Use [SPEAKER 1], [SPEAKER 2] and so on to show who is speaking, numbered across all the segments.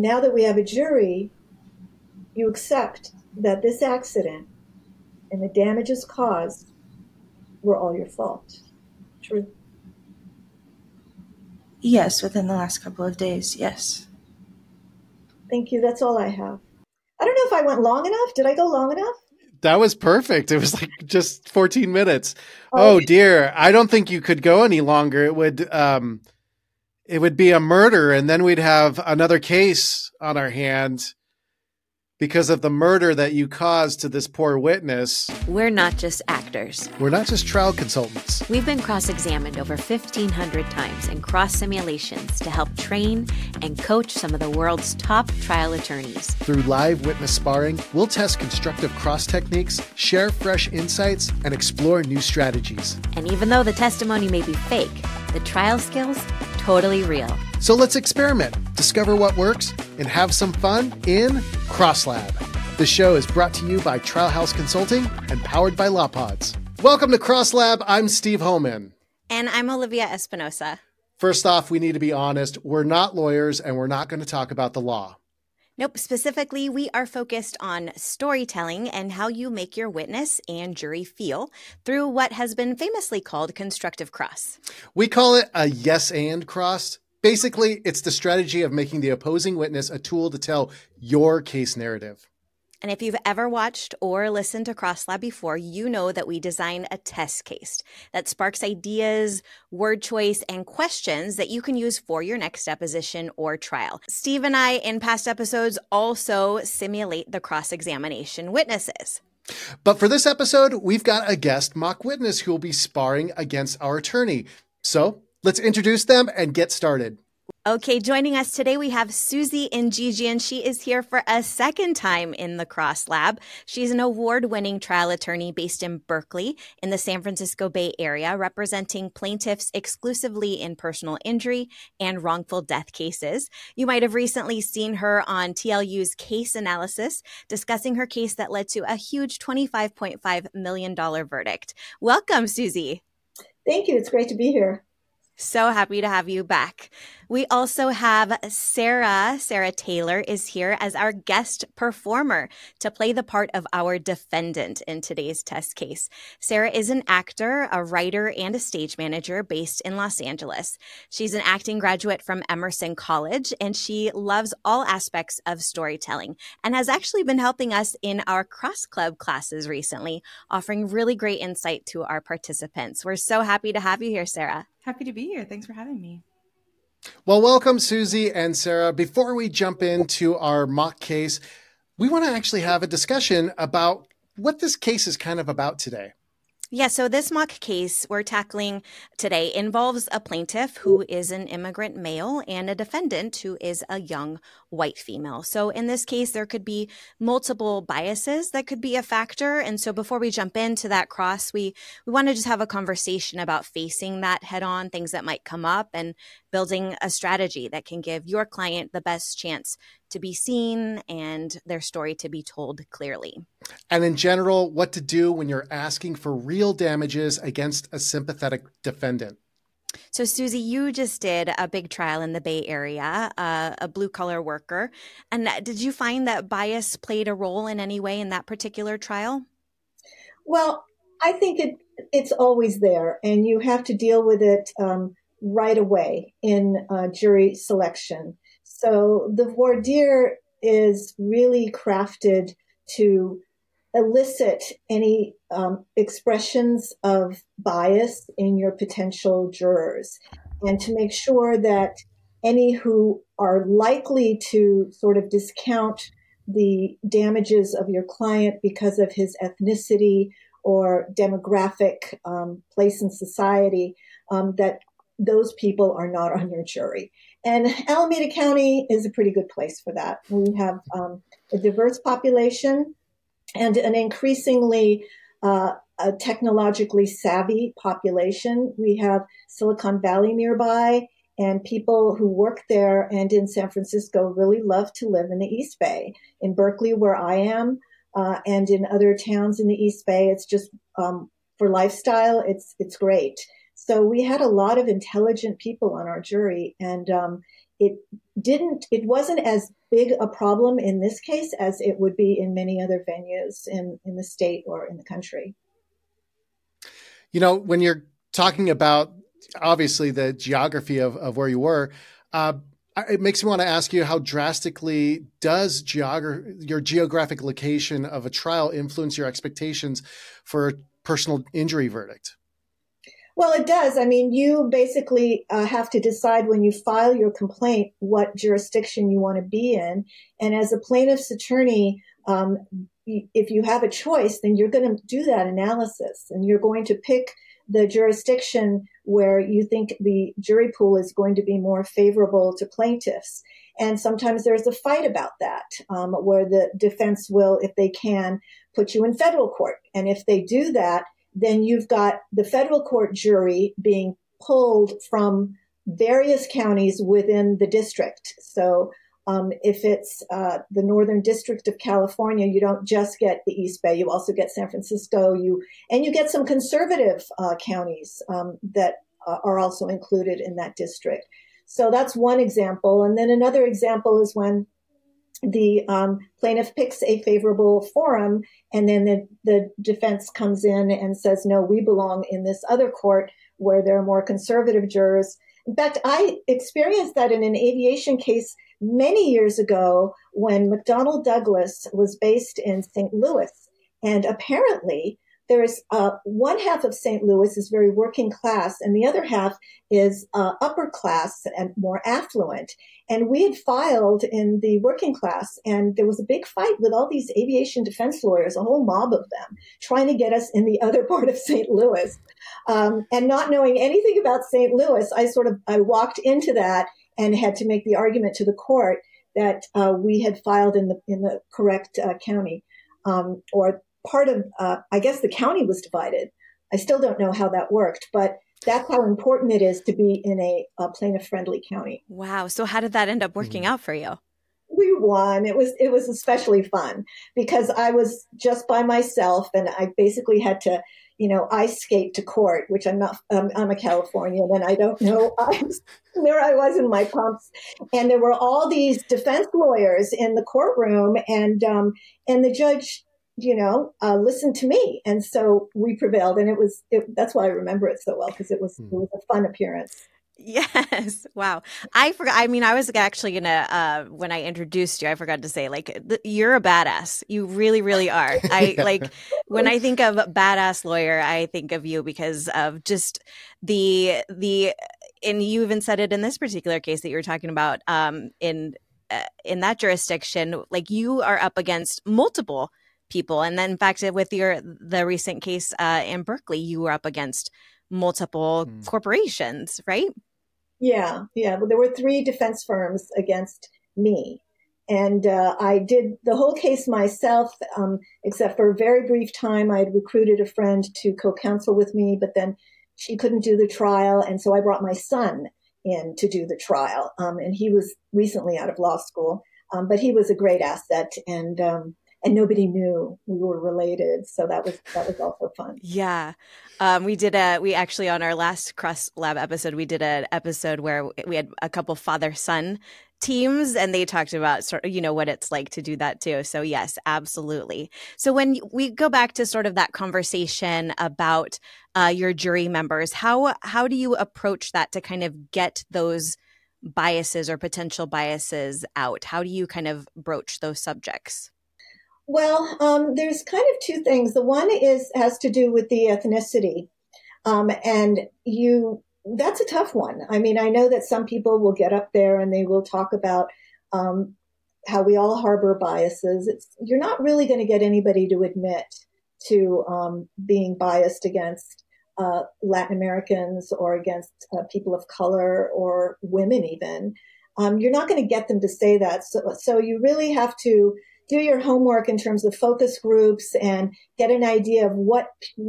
[SPEAKER 1] Now that we have a jury, you accept that this accident and the damages caused were all your fault. True.
[SPEAKER 2] Yes, within the last couple of days, yes.
[SPEAKER 1] Thank you. That's all I have. I don't know if I went long enough. Did I go long enough?
[SPEAKER 3] That was perfect. It was like just 14 minutes.
[SPEAKER 1] Oh,
[SPEAKER 3] Oh dear. I don't think you could go any longer. It would be a murder, and then we'd have another case on our hand because of the murder that you caused to this poor witness.
[SPEAKER 4] We're not just actors.
[SPEAKER 3] We're not just trial consultants.
[SPEAKER 4] We've been cross-examined over 1,500 times in cross simulations to help train and coach some of the world's top trial attorneys.
[SPEAKER 3] Through live witness sparring, we'll test constructive cross techniques, share fresh insights, and explore new strategies.
[SPEAKER 4] And even though the testimony may be fake, the trial skills, totally real.
[SPEAKER 3] So let's experiment, discover what works, and have some fun in CrossLab. The show is brought to you by Trial House Consulting and powered by LawPods. Welcome to CrossLab. I'm Steve Homan.
[SPEAKER 5] And I'm Olivia Espinosa.
[SPEAKER 3] First off, we need to be honest. We're not lawyers, and we're not going to talk about the law.
[SPEAKER 5] Nope. Specifically, we are focused on storytelling and how you make your witness and jury feel through what has been famously called constructive cross.
[SPEAKER 3] We call it a yes and cross. Basically, it's the strategy of making the opposing witness a tool to tell your case narrative.
[SPEAKER 5] And if you've ever watched or listened to CrossLab before, you know that we design a test case that sparks ideas, word choice, and questions that you can use for your next deposition or trial. Steve and I, in past episodes, also simulate the cross-examination witnesses.
[SPEAKER 3] But for this episode, we've got a guest mock witness who will be sparring against our attorney. So let's introduce them and get started.
[SPEAKER 5] Okay, joining us today, we have Susie Njiji, and she is here for a second time in the Cross Lab. She's an award-winning trial attorney based in Berkeley in the San Francisco Bay Area, representing plaintiffs exclusively in personal injury and wrongful death cases. You might have recently seen her on TLU's Case Analysis, discussing her case that led to a huge $25.5 million verdict. Welcome, Susie.
[SPEAKER 1] thank you. It's great to be here.
[SPEAKER 5] So happy to have you back. We also have Sarah. Sarah Taylor is here as our guest performer to play the part of our defendant in today's test case. Sarah is an actor, a writer, and a stage manager based in Los Angeles. She's an acting graduate from Emerson College, and she loves all aspects of storytelling and has actually been helping us in our Cross Club classes recently, offering really great insight to our participants. We're so happy to have you here, Sarah.
[SPEAKER 2] Happy to be here. Thanks for having me.
[SPEAKER 3] Well, welcome, Susie and Sarah. Before we jump into our mock case, we want to actually have a discussion about what this case is kind of about today.
[SPEAKER 5] Yeah, so this mock case we're tackling today involves a plaintiff who is an immigrant male and a defendant who is a young white female. So in this case, there could be multiple biases that could be a factor. And so before we jump into that cross, we want to just have a conversation about facing that head on, things that might come up, and building a strategy that can give your client the best chance to be seen and their story to be told clearly.
[SPEAKER 3] And in general, what to do when you're asking for real damages against a sympathetic defendant.
[SPEAKER 5] So, Susie, you just did a big trial in the Bay Area, a blue-collar worker. And did you find that bias played a role in any way in that particular trial?
[SPEAKER 1] Well, I think it's always there, and you have to deal with it right away in jury selection. So the voir dire is really crafted to elicit any expressions of bias in your potential jurors, and to make sure that any who are likely to sort of discount the damages of your client because of his ethnicity or demographic place in society, that those people are not on your jury. And Alameda County is a pretty good place for that. We have a diverse population and an increasingly a technologically savvy population. We have Silicon Valley nearby, and people who work there and in San Francisco really love to live in the East Bay. In Berkeley, where I am, and in other towns in the East Bay, it's just for lifestyle, it's great. So we had a lot of intelligent people on our jury, and it wasn't as big a problem in this case as it would be in many other venues in the state or in the country.
[SPEAKER 3] When you're talking about obviously the geography of where you were, it makes me want to ask you, how drastically does your geographic location of a trial influence your expectations for a personal injury verdict?
[SPEAKER 1] Well, it does. I mean, you basically have to decide when you file your complaint what jurisdiction you want to be in. And as a plaintiff's attorney, if you have a choice, then you're going to do that analysis and you're going to pick the jurisdiction where you think the jury pool is going to be more favorable to plaintiffs. And sometimes there's a fight about that, where the defense will, if they can, put you in federal court. And if they do that, then you've got the federal court jury being pulled from various counties within the district. So if it's the Northern District of California, you don't just get the East Bay, you also get San Francisco, you get some conservative counties that are also included in that district. So that's one example. And then another example is when the plaintiff picks a favorable forum, and then the defense comes in and says, no, we belong in this other court where there are more conservative jurors. In fact, I experienced that in an aviation case many years ago when McDonnell Douglas was based in St. Louis. And apparently there's one half of St. Louis is very working class, and the other half is upper class and more affluent. And we had filed in the working class, and there was a big fight with all these aviation defense lawyers, a whole mob of them, trying to get us in the other part of St. Louis. And not knowing anything about St. Louis, I walked into that and had to make the argument to the court that we had filed in the correct county, or part of, I guess the county was divided. I still don't know how that worked, but that's how important it is to be in a plaintiff-friendly county.
[SPEAKER 5] Wow. So how did that end up working out for you?
[SPEAKER 1] We won. It was especially fun because I was just by myself and I basically had to, ice skate to court, which I'm not, I'm a Californian and I don't know. There I was in my pumps, and there were all these defense lawyers in the courtroom, and the judge, listened to me. And so we prevailed. And that's why I remember it so well, because it was a fun appearance.
[SPEAKER 5] Yes. Wow. I forgot. I mean, I was actually going to, when I introduced you, I forgot to say, you're a badass. You really, really are. When I think of badass lawyer, I think of you because of just and you even said it in this particular case that you were talking about, in that jurisdiction, you are up against multiple people. And then in fact, with the recent case in Berkeley, you were up against multiple corporations, right?
[SPEAKER 1] Yeah. Well, there were 3 defense firms against me. And I did the whole case myself, except for a very brief time. I had recruited a friend to co-counsel with me, but then she couldn't do the trial. And so I brought my son in to do the trial. And he was recently out of law school, but he was a great asset. And nobody knew we were related. So that was also fun.
[SPEAKER 5] Yeah. We actually, on our last Cross Lab episode, we did an episode where we had a couple father-son teams, and they talked about sort of, what it's like to do that too. So yes, absolutely. So when we go back to sort of that conversation about your jury members, how do you approach that to kind of get those biases or potential biases out? How do you kind of broach those subjects?
[SPEAKER 1] Well, there's kind of 2 things. The one has to do with the ethnicity. And that's a tough one. I mean, I know that some people will get up there and they will talk about how we all harbor biases. You're not really going to get anybody to admit to being biased against Latin Americans or against people of color or women even. You're not going to get them to say that. So you really have to do your homework in terms of focus groups and get an idea of what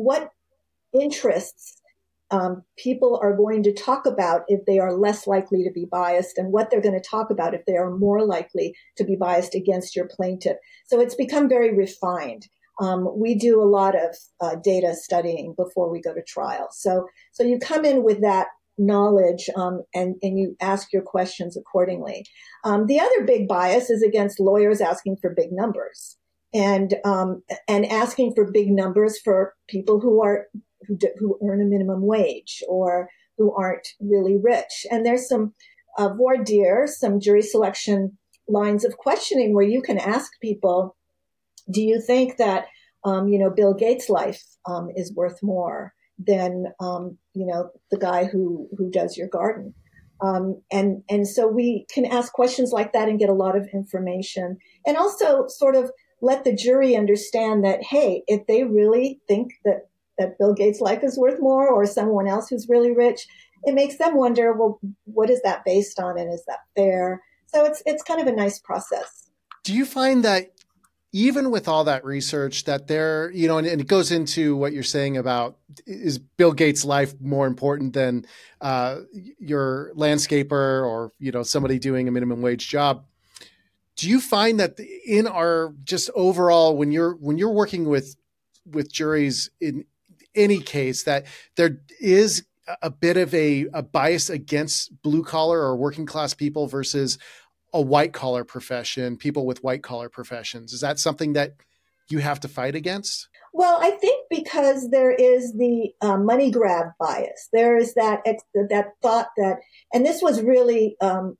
[SPEAKER 1] interests people are going to talk about if they are less likely to be biased, and what they're going to talk about if they are more likely to be biased against your plaintiff. So it's become very refined. We do a lot of data studying before we go to trial. So you come in with that knowledge, and you ask your questions accordingly. The other big bias is against lawyers asking for big numbers, and asking for big numbers for people who earn a minimum wage or who aren't really rich. And there's some voir dire, some jury selection lines of questioning where you can ask people, do you think that Bill Gates' life is worth more than the guy who does your garden? And so we can ask questions like that and get a lot of information, and also sort of let the jury understand that, hey, if they really think that Bill Gates' life is worth more, or someone else who's really rich, it makes them wonder, well, what is that based on, and is that fair? So it's kind of a nice process.
[SPEAKER 3] Do you find that even with all that research that there, and it goes into what you're saying about, is Bill Gates' life more important than your landscaper or, somebody doing a minimum wage job? Do you find that in our just overall, when you're working with juries in any case, that there is a bit of a bias against blue collar or working class people versus a white collar profession, people with white collar professions? Is that something that you have to fight against?
[SPEAKER 1] Well, I think because there is the money grab bias, there is that thought that, and this was really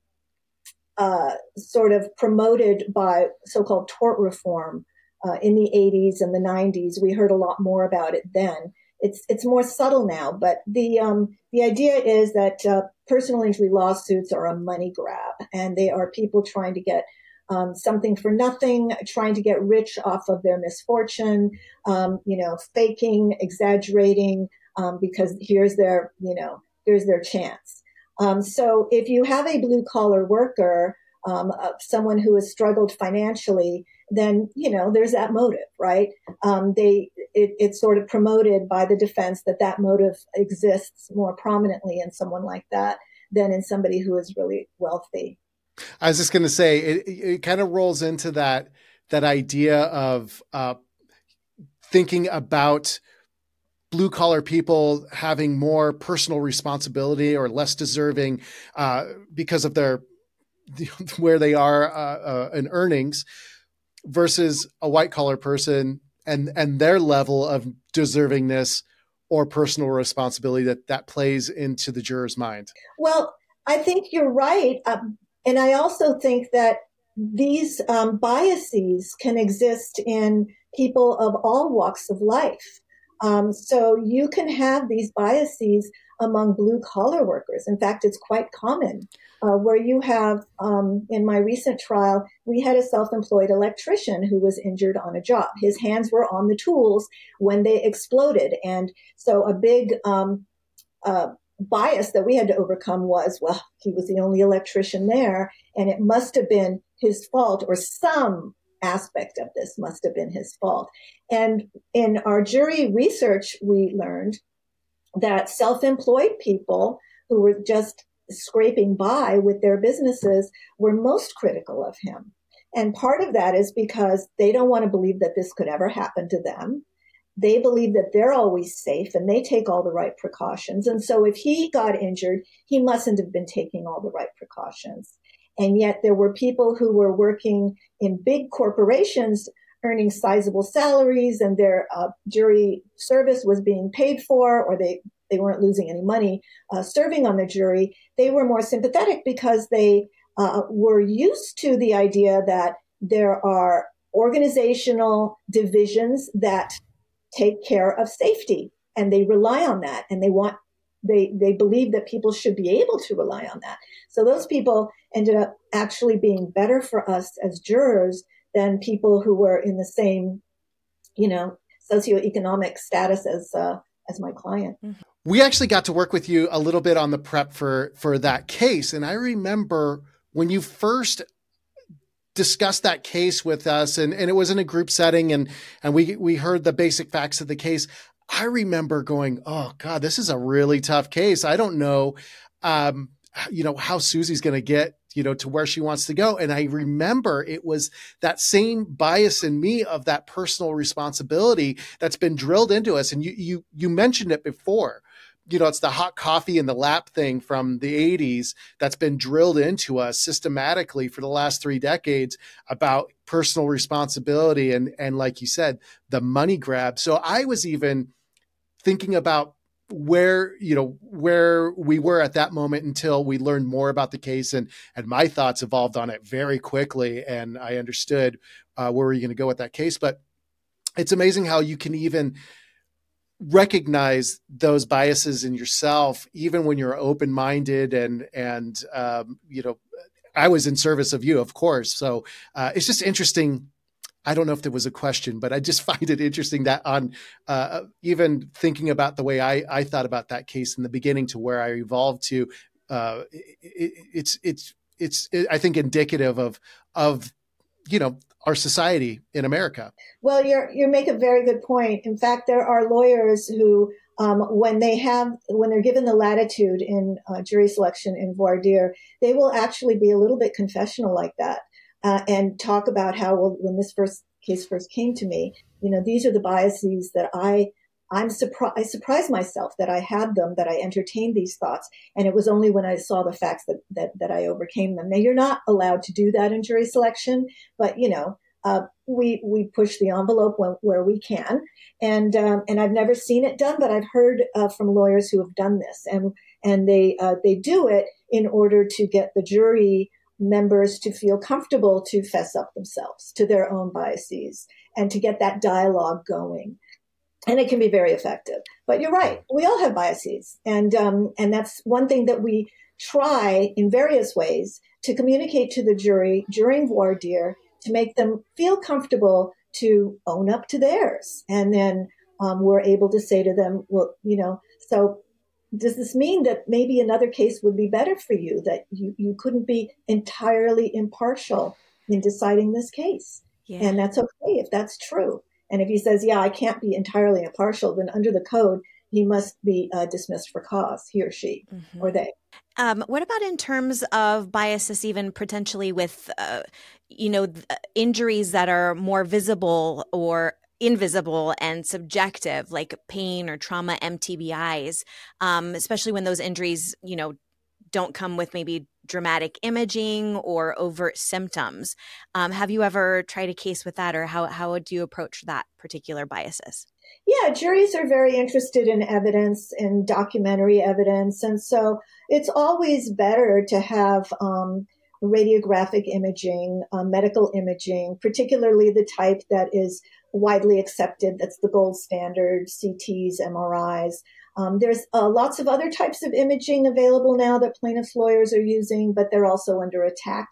[SPEAKER 1] sort of promoted by so-called tort reform in the 80s and the 90s. We heard a lot more about it then. It's more subtle now, but the idea is that personal injury lawsuits are a money grab, and they are people trying to get something for nothing, trying to get rich off of their misfortune, faking, exaggerating, because here's their chance. So if you have a blue collar worker, someone who has struggled financially, then, there's that motive, right? It's sort of promoted by the defense that motive exists more prominently in someone like that than in somebody who is really wealthy.
[SPEAKER 3] I was just going to say, it kind of rolls into that idea of thinking about blue collar people having more personal responsibility or less deserving because of where they are in earnings, versus a white collar person and their level of deservingness or personal responsibility that plays into the juror's mind.
[SPEAKER 1] Well, I think you're right. And I also think that these biases can exist in people of all walks of life. So you can have these biases among blue collar workers. In fact, it's quite common where you have, in my recent trial, we had a self-employed electrician who was injured on a job. His hands were on the tools when they exploded. And so a big bias that we had to overcome was, well, he was the only electrician there, and it must have been his fault, or some aspect of this must have been his fault. And in our jury research, we learned that self-employed people who were just scraping by with their businesses were most critical of him. And part of that is because they don't want to believe that this could ever happen to them. They believe that they're always safe and they take all the right precautions. And so if he got injured, he mustn't have been taking all the right precautions. And yet there were people who were working in big corporations earning sizable salaries, and their jury service was being paid for, or they weren't losing any money serving on the jury. They were more sympathetic because they were used to the idea that there are organizational divisions that take care of safety, and they rely on that, and they believe that people should be able to rely on that. So those people ended up actually being better for us as jurors than people who were in the same, socioeconomic status as my client.
[SPEAKER 3] We actually got to work with you a little bit on the prep for that case. And I remember when you first discussed that case with us, and it was in a group setting, and we heard the basic facts of the case. I remember going, oh God, this is a really tough case. I don't know, how Susie's going to get, to where she wants to go. And I remember it was that same bias in me of that personal responsibility that's been drilled into us. And you mentioned it before, it's the hot coffee in the lap thing from the 80s that's been drilled into us systematically for the last 3 decades about personal responsibility and like you said, the money grab. So I was even thinking about where we were at that moment until we learned more about the case, and my thoughts evolved on it very quickly, and I understood where we're going to go with that case. But it's amazing how you can even recognize those biases in yourself, even when you're open-minded and I was in service of you, of course. So it's just interesting. I don't know if there was a question, but I just find it interesting that on even thinking about the way I thought about that case in the beginning to where I evolved to, it's I think indicative of our society in America.
[SPEAKER 1] Well, you make a very good point. In fact, there are lawyers who, when they're given the latitude in jury selection in voir dire, they will actually be a little bit confessional like that. And talk about how, well, when this case first came to me, these are the biases that I surprised myself that I had them, that I entertained these thoughts. And it was only when I saw the facts that I overcame them. Now, you're not allowed to do that in jury selection, but, we push the envelope where we can. And I've never seen it done, but I've heard from lawyers who have done this, and they do it in order to get the jury members to feel comfortable to fess up themselves to their own biases and to get that dialogue going. And it can be very effective. But you're right. We all have biases. And that's one thing that we try in various ways to communicate to the jury during voir dire to make them feel comfortable to own up to theirs. And then we're able to say to them, well, so does this mean that maybe another case would be better for you, that you couldn't be entirely impartial in deciding this case? Yeah. And that's okay if that's true. And if he says, yeah, I can't be entirely impartial, then under the code, he must be dismissed for cause, he or she, or they.
[SPEAKER 5] What about in terms of biases, even potentially with, injuries that are more visible or invisible and subjective, like pain or trauma, MTBIs, especially when those injuries, don't come with maybe dramatic imaging or overt symptoms. Have you ever tried a case with that, or how would you approach that particular biases?
[SPEAKER 1] Yeah, juries are very interested in evidence and documentary evidence. And so it's always better to have radiographic imaging, medical imaging, particularly the type that is widely accepted. That's the gold standard, CTs, MRIs. There's lots of other types of imaging available now that plaintiffs' lawyers are using, but they're also under attack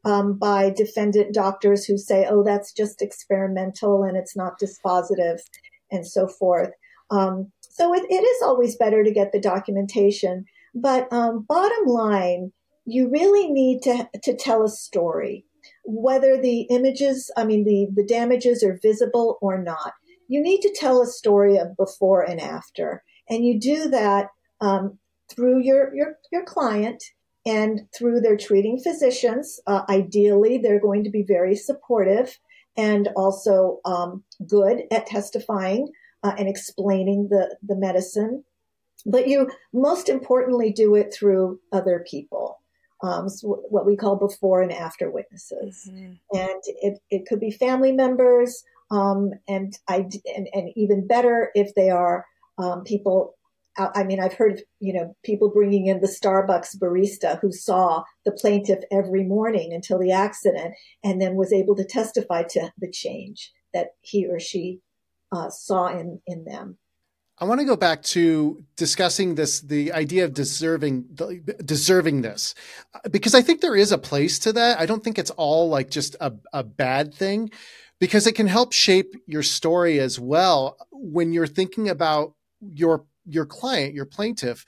[SPEAKER 1] by defendant doctors who say, oh, that's just experimental and it's not dispositive, and so forth. So it is always better to get the documentation. But bottom line, you really need to tell a story, whether the images, the damages are visible or not. You need to tell a story of before and after. And you do that through your client and through their treating physicians. Ideally, they're going to be very supportive and also good at testifying and explaining the medicine. But you most importantly do it through other people, so what we call before and after witnesses. Mm-hmm. And it could be family members, and even better if they are people. I've heard of, people bringing in the Starbucks barista who saw the plaintiff every morning until the accident and then was able to testify to the change that he or she saw in them.
[SPEAKER 3] I want to go back to discussing the idea of deserving this, because I think there is a place to that. I don't think it's all like just a bad thing, because it can help shape your story as well when you're thinking about your client, your plaintiff,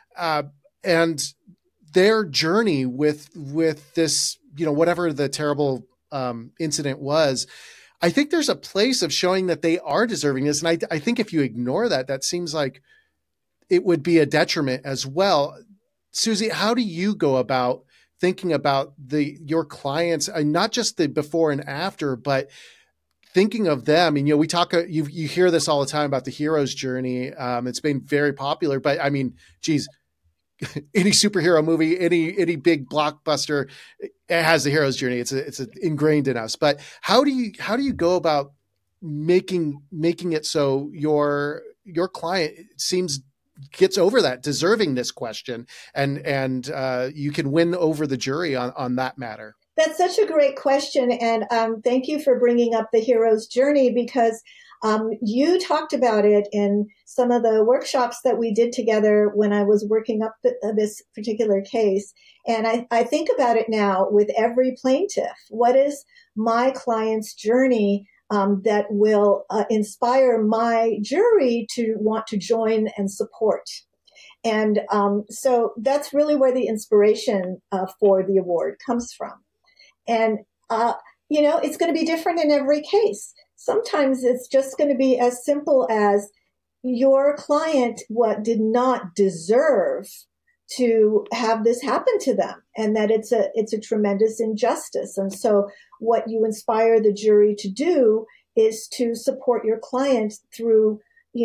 [SPEAKER 3] and their journey with this, whatever the terrible incident was. I think there's a place of showing that they are deserving this. And I think if you ignore that, that seems like it would be a detriment as well. Susie, how do you go about thinking about your clients, and not just the before and after, but thinking of them, and we talk, you hear this all the time about the hero's journey. It's been very popular, but I mean, geez, any superhero movie, any big blockbuster, it has the hero's journey. It's ingrained in us. But how do you go about making it so your client gets over that, deserving this question, and you can win over the jury on that matter?
[SPEAKER 1] That's such a great question. And thank you for bringing up the hero's journey, because you talked about it in some of the workshops that we did together when I was working up this particular case. And I think about it now with every plaintiff. What is my client's journey that will inspire my jury to want to join and support? And so that's really where the inspiration for the award comes from. And, it's going to be different in every case. Sometimes it's just going to be as simple as your client did not deserve to have this happen to them, and that it's a tremendous injustice. And so what you inspire the jury to do is to support your client through,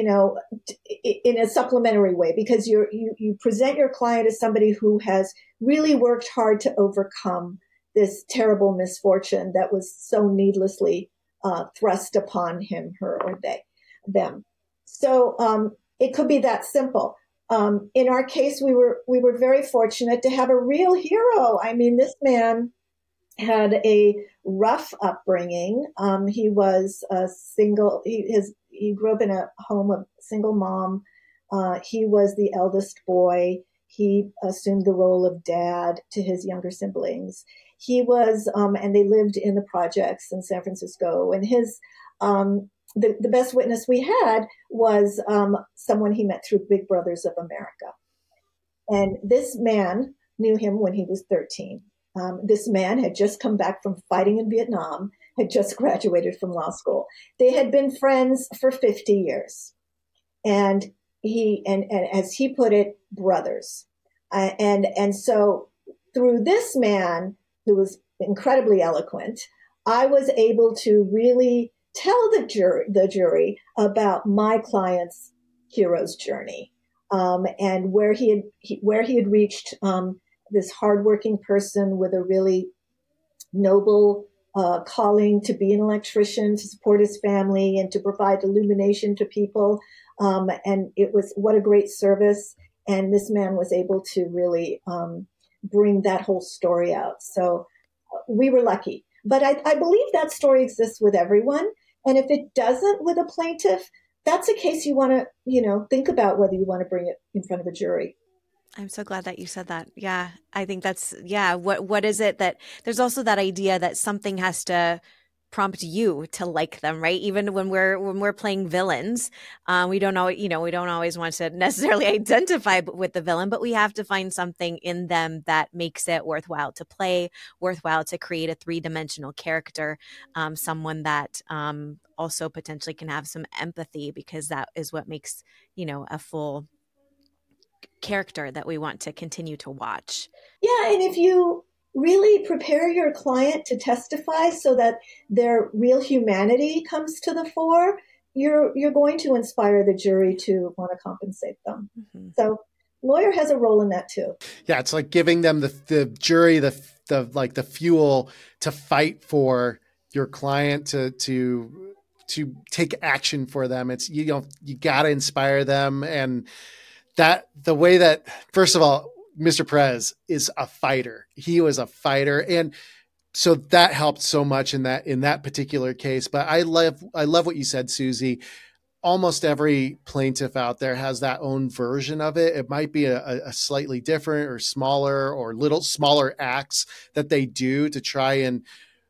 [SPEAKER 1] in a supplementary way, because you present your client as somebody who has really worked hard to overcome this terrible misfortune that was so needlessly thrust upon him, her, or them. So it could be that simple. In our case, we were very fortunate to have a real hero. I mean, this man had a rough upbringing. He was a single. He grew up in a home of single mom. He was the eldest boy. He assumed the role of dad to his younger siblings. He was, and they lived in the projects in San Francisco. And his, the best witness we had was someone he met through Big Brothers of America. And this man knew him when he was 13. This man had just come back from fighting in Vietnam, had just graduated from law school. They had been friends for 50 years. And as he put it, brothers. And so through this man, who was incredibly eloquent, I was able to really tell the jury about my client's hero's journey, and where he had reached, this hardworking person with a really noble calling to be an electrician, to support his family, and to provide illumination to people. And it was what a great service. And this man was able to really bring that whole story out. So we were lucky. But I believe that story exists with everyone. And if it doesn't with a plaintiff, that's a case you want to, think about whether you want to bring it in front of a jury.
[SPEAKER 5] I'm so glad that you said that. Yeah, I think that's, what is it that there's also that idea that something has to prompt you to like them, right? Even when we're playing villains, we don't always want to necessarily identify with the villain, but we have to find something in them that makes it worthwhile to play, worthwhile to create a three-dimensional character, someone that also potentially can have some empathy, because that is what makes, a full character that we want to continue to watch.
[SPEAKER 1] Yeah, and if you really prepare your client to testify so that their real humanity comes to the fore, you're going to inspire the jury to want to compensate them. Mm-hmm. So lawyer has a role in that too. Yeah,
[SPEAKER 3] it's like giving them the jury the fuel to fight for your client, to take action for them. It's you got to inspire them, and that the way that, first of all, Mr. Perez is a fighter. He was a fighter. And so that helped so much in that particular case. But I love what you said, Susie. Almost every plaintiff out there has that own version of it. It might be a slightly different or smaller or little smaller acts that they do to try and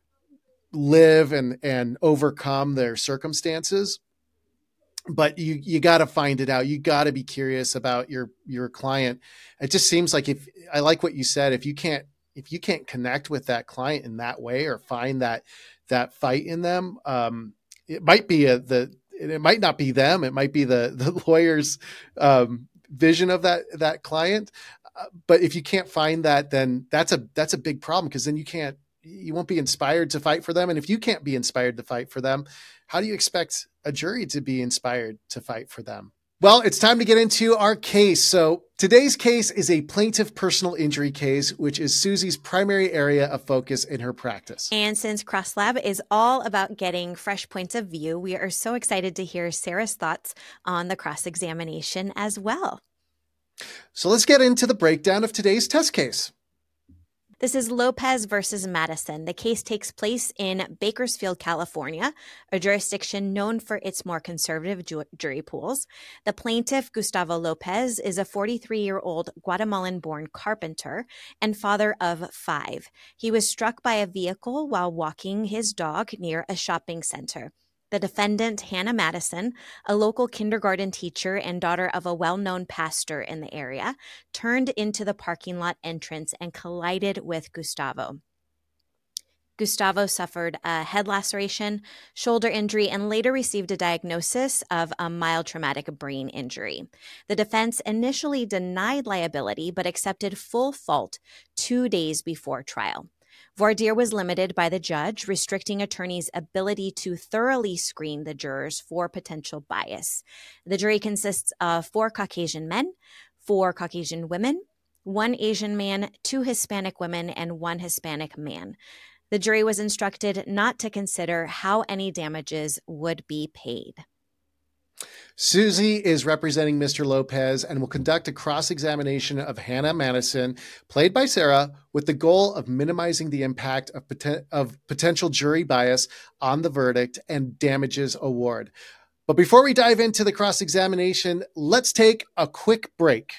[SPEAKER 3] live and overcome their circumstances. But you got to find it out. You got to be curious about your client. It just seems like I like what you said, if you can't connect with that client in that way, or find that fight in them, it might be it might not be them. It might be the lawyer's vision of that client. But if you can't find that, then that's a big problem, because then you can't you won't be inspired to fight for them. And if you can't be inspired to fight for them, how do you expect a jury to be inspired to fight for them? Well, it's time to get into our case. So today's case is a plaintiff personal injury case, which is Susie's primary area of focus in her practice.
[SPEAKER 5] And since CrossLab is all about getting fresh points of view, we are so excited to hear Sarah's thoughts on the cross-examination as well.
[SPEAKER 3] So let's get into the breakdown of today's test case.
[SPEAKER 5] This is Lopez versus Madison. The case takes place in Bakersfield, California, a jurisdiction known for its more conservative jury pools. The plaintiff, Gustavo Lopez, is a 43-year-old Guatemalan-born carpenter and father of 5. He was struck by a vehicle while walking his dog near a shopping center. The defendant, Hannah Madison, a local kindergarten teacher and daughter of a well-known pastor in the area, turned into the parking lot entrance and collided with Gustavo. Gustavo suffered a head laceration, shoulder injury, and later received a diagnosis of a mild traumatic brain injury. The defense initially denied liability but accepted full fault 2 days before trial. Voir dire was limited by the judge, restricting attorneys' ability to thoroughly screen the jurors for potential bias. The jury consists of 4 Caucasian men, 4 Caucasian women, 1 Asian man, 2 Hispanic women, and 1 Hispanic man. The jury was instructed not to consider how any damages would be paid.
[SPEAKER 3] Susie is representing Mr. Lopez and will conduct a cross-examination of Hannah Madison, played by Sarah, with the goal of minimizing the impact of potential jury bias on the verdict and damages award. But before we dive into the cross-examination, let's take a quick break.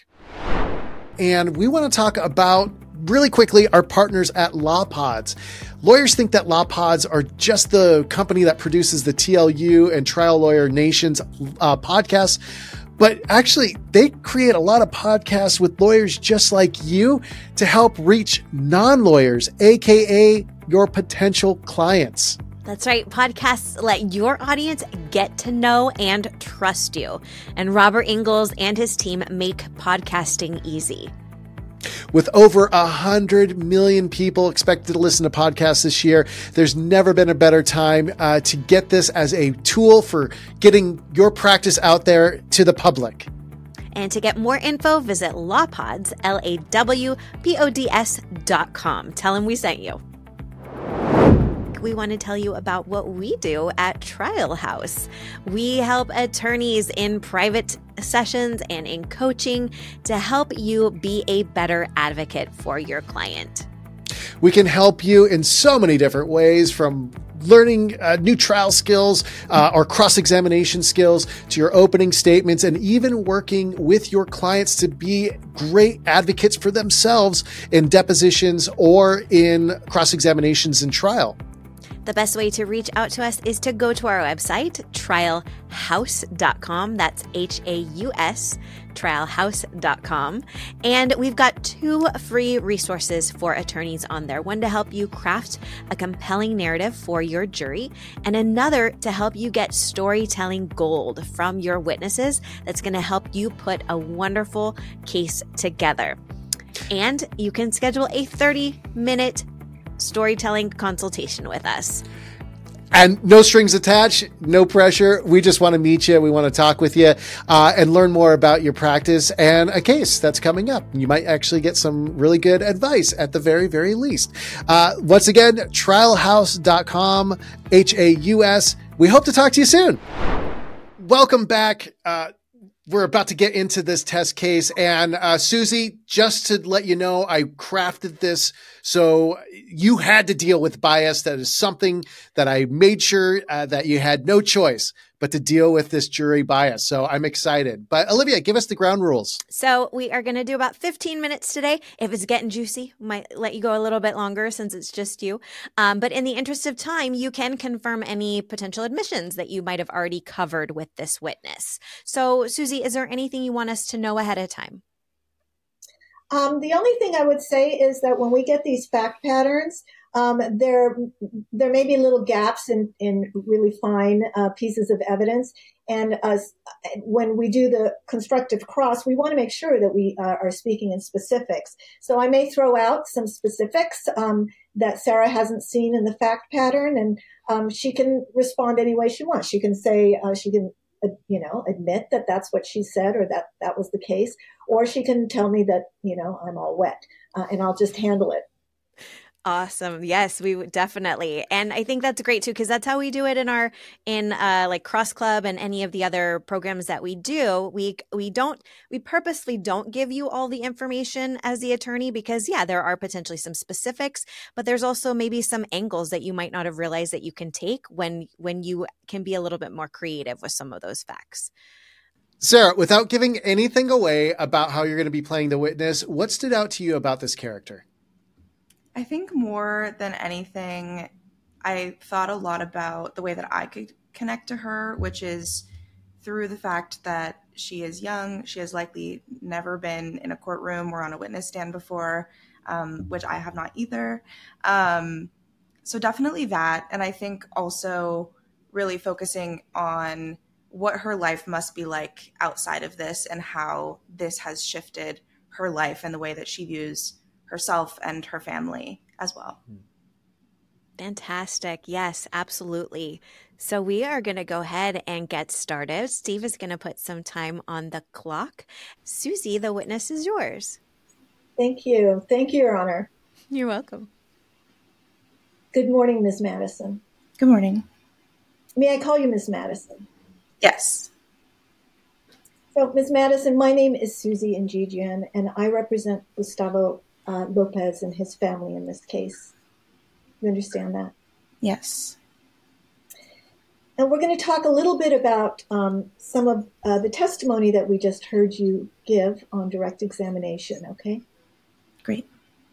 [SPEAKER 3] And we want to talk about, really quickly, our partners at LawPods. Lawyers think that LawPods are just the company that produces the TLU and Trial Lawyer Nation's podcasts, but actually they create a lot of podcasts with lawyers just like you to help reach non-lawyers, aka your potential clients.
[SPEAKER 5] That's right. Podcasts let your audience get to know and trust you. And Robert Ingalls and his team make podcasting easy.
[SPEAKER 3] With over 100 million people expected to listen to podcasts this year, there's never been a better time to get this as a tool for getting your practice out there to the public.
[SPEAKER 5] And to get more info, visit LawPods, LAWPODS.com. Tell them we sent you. We want to tell you about what we do at Trial House. We help attorneys in private sessions and in coaching to help you be a better advocate for your client.
[SPEAKER 3] We can help you in so many different ways, from learning new trial skills or cross-examination skills to your opening statements, and even working with your clients to be great advocates for themselves in depositions or in cross-examinations in trial.
[SPEAKER 5] The best way to reach out to us is to go to our website, trialhouse.com. That's HAUS, trialhouse.com. And we've got 2 free resources for attorneys on there. One to help you craft a compelling narrative for your jury, and another to help you get storytelling gold from your witnesses that's going to help you put a wonderful case together. And you can schedule a 30-minute storytelling consultation with us.
[SPEAKER 3] And no strings attached, no pressure. We just want to meet you. We want to talk with you and learn more about your practice and a case that's coming up. You might actually get some really good advice at the very, very least. Once again, trialhouse.com, HAUS. We hope to talk to you soon. Welcome back. We're about to get into this test case. And Susie, just to let you know, I crafted this so you had to deal with bias. That is something that I made sure that you had no choice but to deal with this jury bias. So I'm excited. But Olivia, give us the ground rules.
[SPEAKER 5] So we are going to do about 15 minutes today. If it's getting juicy, we might let you go a little bit longer since it's just you. But in the interest of time, you can confirm any potential admissions that you might have already covered with this witness. So Susie, is there anything you want us to know ahead of time?
[SPEAKER 1] The only thing I would say is that when we get these fact patterns, There may be little gaps in really fine pieces of evidence. And when we do the constructive cross, we want to make sure that we are speaking in specifics. So I may throw out some specifics that Sarah hasn't seen in the fact pattern, and she can respond any way she wants. She can say, she can admit that that's what she said, or that was the case, or she can tell me that, I'm all wet, and I'll just handle it.
[SPEAKER 5] Awesome. Yes, we would definitely. And I think that's great too, because that's how we do it in like Cross Club and any of the other programs that we do. We purposely don't give you all the information as the attorney because there are potentially some specifics, but there's also maybe some angles that you might not have realized that you can take when you can be a little bit more creative with some of those facts.
[SPEAKER 3] Sarah, without giving anything away about how you're going to be playing the witness, what stood out to you about this character?
[SPEAKER 2] I think more than anything, I thought a lot about the way that I could connect to her, which is through the fact that she is young. She has likely never been in a courtroom or on a witness stand before, which I have not either. So definitely that. And I think also really focusing on what her life must be like outside of this and how this has shifted her life and the way that she views herself and her family as well.
[SPEAKER 5] Fantastic. Yes, absolutely. So we are going to go ahead and get started. Steve is going to put some time on the clock. Susie, the witness is yours.
[SPEAKER 1] Thank you. Thank you, Your Honor.
[SPEAKER 5] You're welcome.
[SPEAKER 1] Good morning, Ms. Madison.
[SPEAKER 2] Good morning.
[SPEAKER 1] May I call you Ms. Madison?
[SPEAKER 2] Yes.
[SPEAKER 1] So, Ms. Madison, my name is Susie Njijian, and I represent Gustavo Lopez and his family in this case. You understand that?
[SPEAKER 2] Yes.
[SPEAKER 1] And we're going to talk a little bit about some of the testimony that we just heard you give on direct examination, okay?
[SPEAKER 2] Great.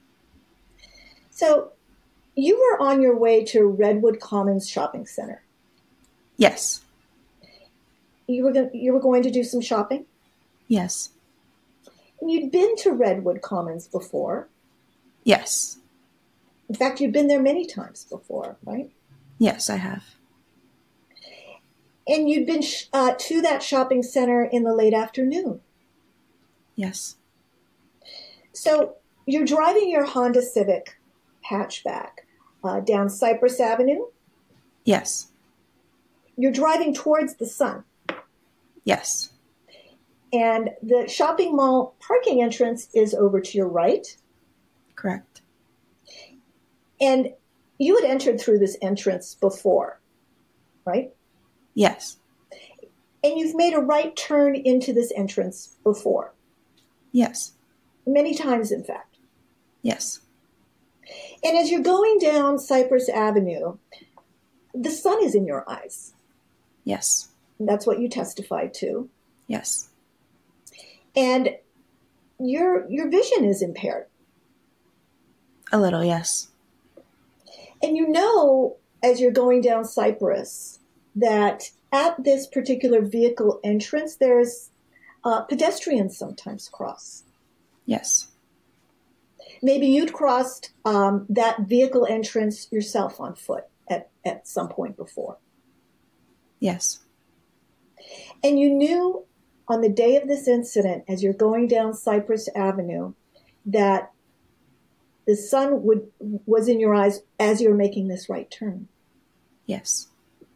[SPEAKER 1] So, you were on your way to Redwood Commons Shopping Center.
[SPEAKER 2] Yes.
[SPEAKER 1] You were going to do some shopping?
[SPEAKER 2] Yes.
[SPEAKER 1] And you'd been to Redwood Commons before.
[SPEAKER 2] Yes.
[SPEAKER 1] In fact, you'd been there many times before, right?
[SPEAKER 2] Yes, I have.
[SPEAKER 1] And you'd been to that shopping center in the late afternoon.
[SPEAKER 2] Yes.
[SPEAKER 1] So you're driving your Honda Civic hatchback down Cypress Avenue.
[SPEAKER 2] Yes.
[SPEAKER 1] You're driving towards the sun.
[SPEAKER 2] Yes.
[SPEAKER 1] And the shopping mall parking entrance is over to your right.
[SPEAKER 2] Correct.
[SPEAKER 1] And you had entered through this entrance before, right?
[SPEAKER 2] Yes.
[SPEAKER 1] And you've made a right turn into this entrance before.
[SPEAKER 2] Yes.
[SPEAKER 1] Many times, in fact.
[SPEAKER 2] Yes.
[SPEAKER 1] And as you're going down Cypress Avenue, the sun is in your eyes.
[SPEAKER 2] Yes.
[SPEAKER 1] That's what you testified to.
[SPEAKER 2] Yes.
[SPEAKER 1] And your vision is impaired.
[SPEAKER 2] A little, yes.
[SPEAKER 1] And you know, as you're going down Cypress, that at this particular vehicle entrance, there's pedestrians sometimes cross.
[SPEAKER 2] Yes.
[SPEAKER 1] Maybe you'd crossed that vehicle entrance yourself on foot at some point before.
[SPEAKER 2] Yes.
[SPEAKER 1] And you knew on the day of this incident, as you're going down Cypress Avenue, that the sun was in your eyes as you were making this right turn.
[SPEAKER 2] Yes.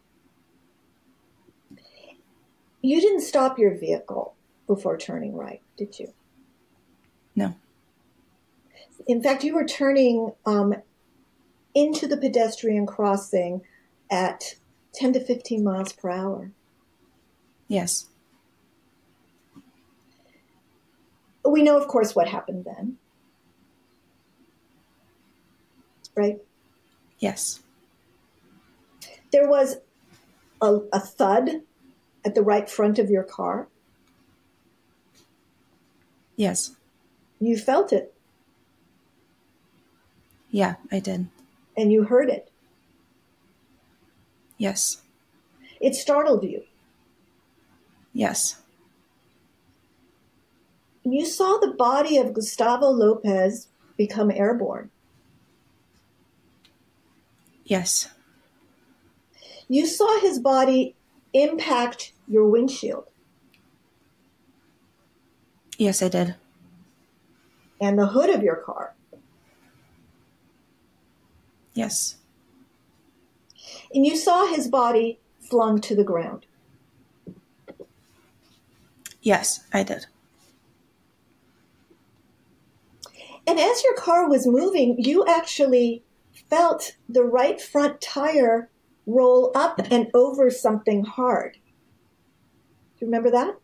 [SPEAKER 1] You didn't stop your vehicle before turning right, did you?
[SPEAKER 2] No.
[SPEAKER 1] In fact, you were turning into the pedestrian crossing at 10 to 15 miles per hour.
[SPEAKER 2] Yes.
[SPEAKER 1] We know, of course, what happened then. Right?
[SPEAKER 2] Yes.
[SPEAKER 1] There was a thud at the right front of your car.
[SPEAKER 2] Yes.
[SPEAKER 1] You felt it.
[SPEAKER 2] Yeah, I did.
[SPEAKER 1] And you heard it.
[SPEAKER 2] Yes.
[SPEAKER 1] It startled you.
[SPEAKER 2] Yes.
[SPEAKER 1] You saw the body of Gustavo Lopez become airborne.
[SPEAKER 2] Yes.
[SPEAKER 1] You saw his body impact your windshield
[SPEAKER 2] Yes, I did.
[SPEAKER 1] and the hood of your car.
[SPEAKER 2] Yes.
[SPEAKER 1] And you saw his body flung to the ground.
[SPEAKER 2] Yes, I did.
[SPEAKER 1] And as your car was moving, you actually felt the right front tire roll up and over something hard. Do you remember that?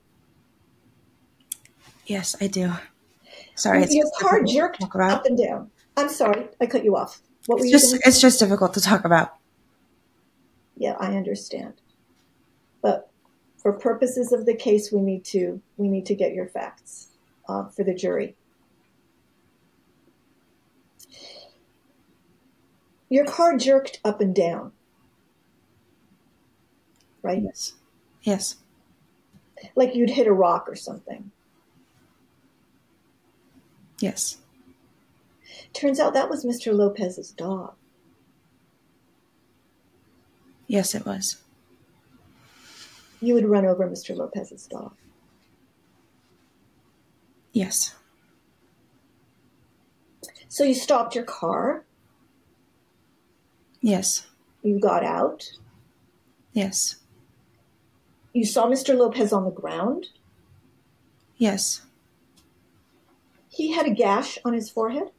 [SPEAKER 2] Yes, I do. Sorry, it's
[SPEAKER 1] Your
[SPEAKER 2] just
[SPEAKER 1] car
[SPEAKER 2] difficult to
[SPEAKER 1] jerked
[SPEAKER 2] talk about.
[SPEAKER 1] up and down. I'm sorry, I cut you off. What were you saying?
[SPEAKER 2] It's just difficult to talk about.
[SPEAKER 1] Yeah, I understand. But for purposes of the case, we need to get your facts for the jury. Your car jerked up and down, right?
[SPEAKER 2] Yes. Yes.
[SPEAKER 1] Like you'd hit a rock or something.
[SPEAKER 2] Yes.
[SPEAKER 1] Turns out that was Mr. Lopez's dog.
[SPEAKER 2] Yes, it was.
[SPEAKER 1] You would run over Mr. Lopez's dog.
[SPEAKER 2] Yes.
[SPEAKER 1] So you stopped your car.
[SPEAKER 2] Yes.
[SPEAKER 1] You got out.
[SPEAKER 2] Yes.
[SPEAKER 1] You saw Mr. Lopez on the ground.
[SPEAKER 2] Yes.
[SPEAKER 1] He had a gash on his forehead.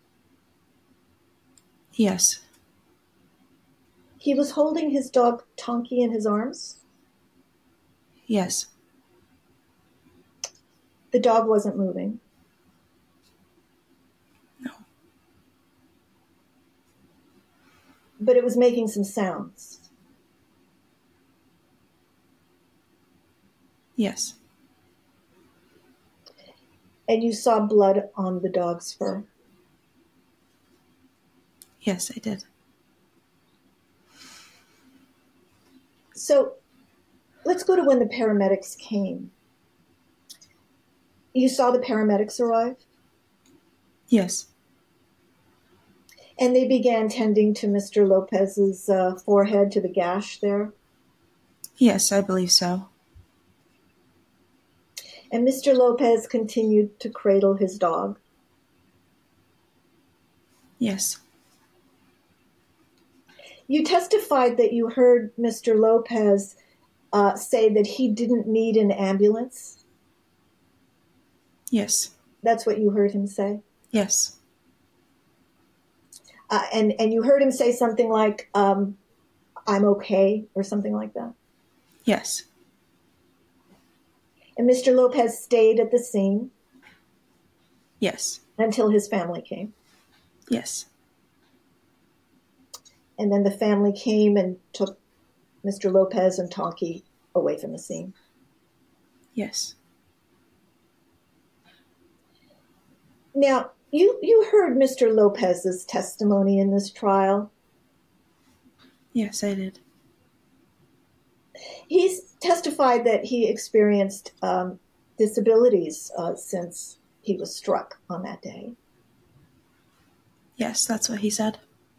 [SPEAKER 2] Yes.
[SPEAKER 1] He was holding his dog Tonky in his arms.
[SPEAKER 2] Yes.
[SPEAKER 1] The dog wasn't moving.
[SPEAKER 2] No.
[SPEAKER 1] But it was making some sounds.
[SPEAKER 2] Yes.
[SPEAKER 1] And you saw blood on the dog's fur.
[SPEAKER 2] Yes, I did.
[SPEAKER 1] So let's go to when the paramedics came. You saw the paramedics arrive?
[SPEAKER 2] Yes.
[SPEAKER 1] And they began tending to Mr. Lopez's forehead, to the gash there.
[SPEAKER 2] Yes, I believe so.
[SPEAKER 1] And Mr. Lopez continued to cradle his dog.
[SPEAKER 2] Yes.
[SPEAKER 1] You testified that you heard Mr. Lopez say that he didn't need an ambulance.
[SPEAKER 2] Yes.
[SPEAKER 1] That's what you heard him say?
[SPEAKER 2] Yes.
[SPEAKER 1] And you heard him say something like, I'm okay, or something like that?
[SPEAKER 2] Yes.
[SPEAKER 1] And Mr. Lopez stayed at the scene?
[SPEAKER 2] Yes.
[SPEAKER 1] Until his family came?
[SPEAKER 2] Yes.
[SPEAKER 1] And then the family came and took Mr. Lopez and Tonky away from the scene?
[SPEAKER 2] Yes.
[SPEAKER 1] Now, you heard Mr. Lopez's testimony in this trial?
[SPEAKER 2] Yes, I did.
[SPEAKER 1] He's testified that he experienced disabilities since he was struck on that day.
[SPEAKER 2] Yes, that's what he said.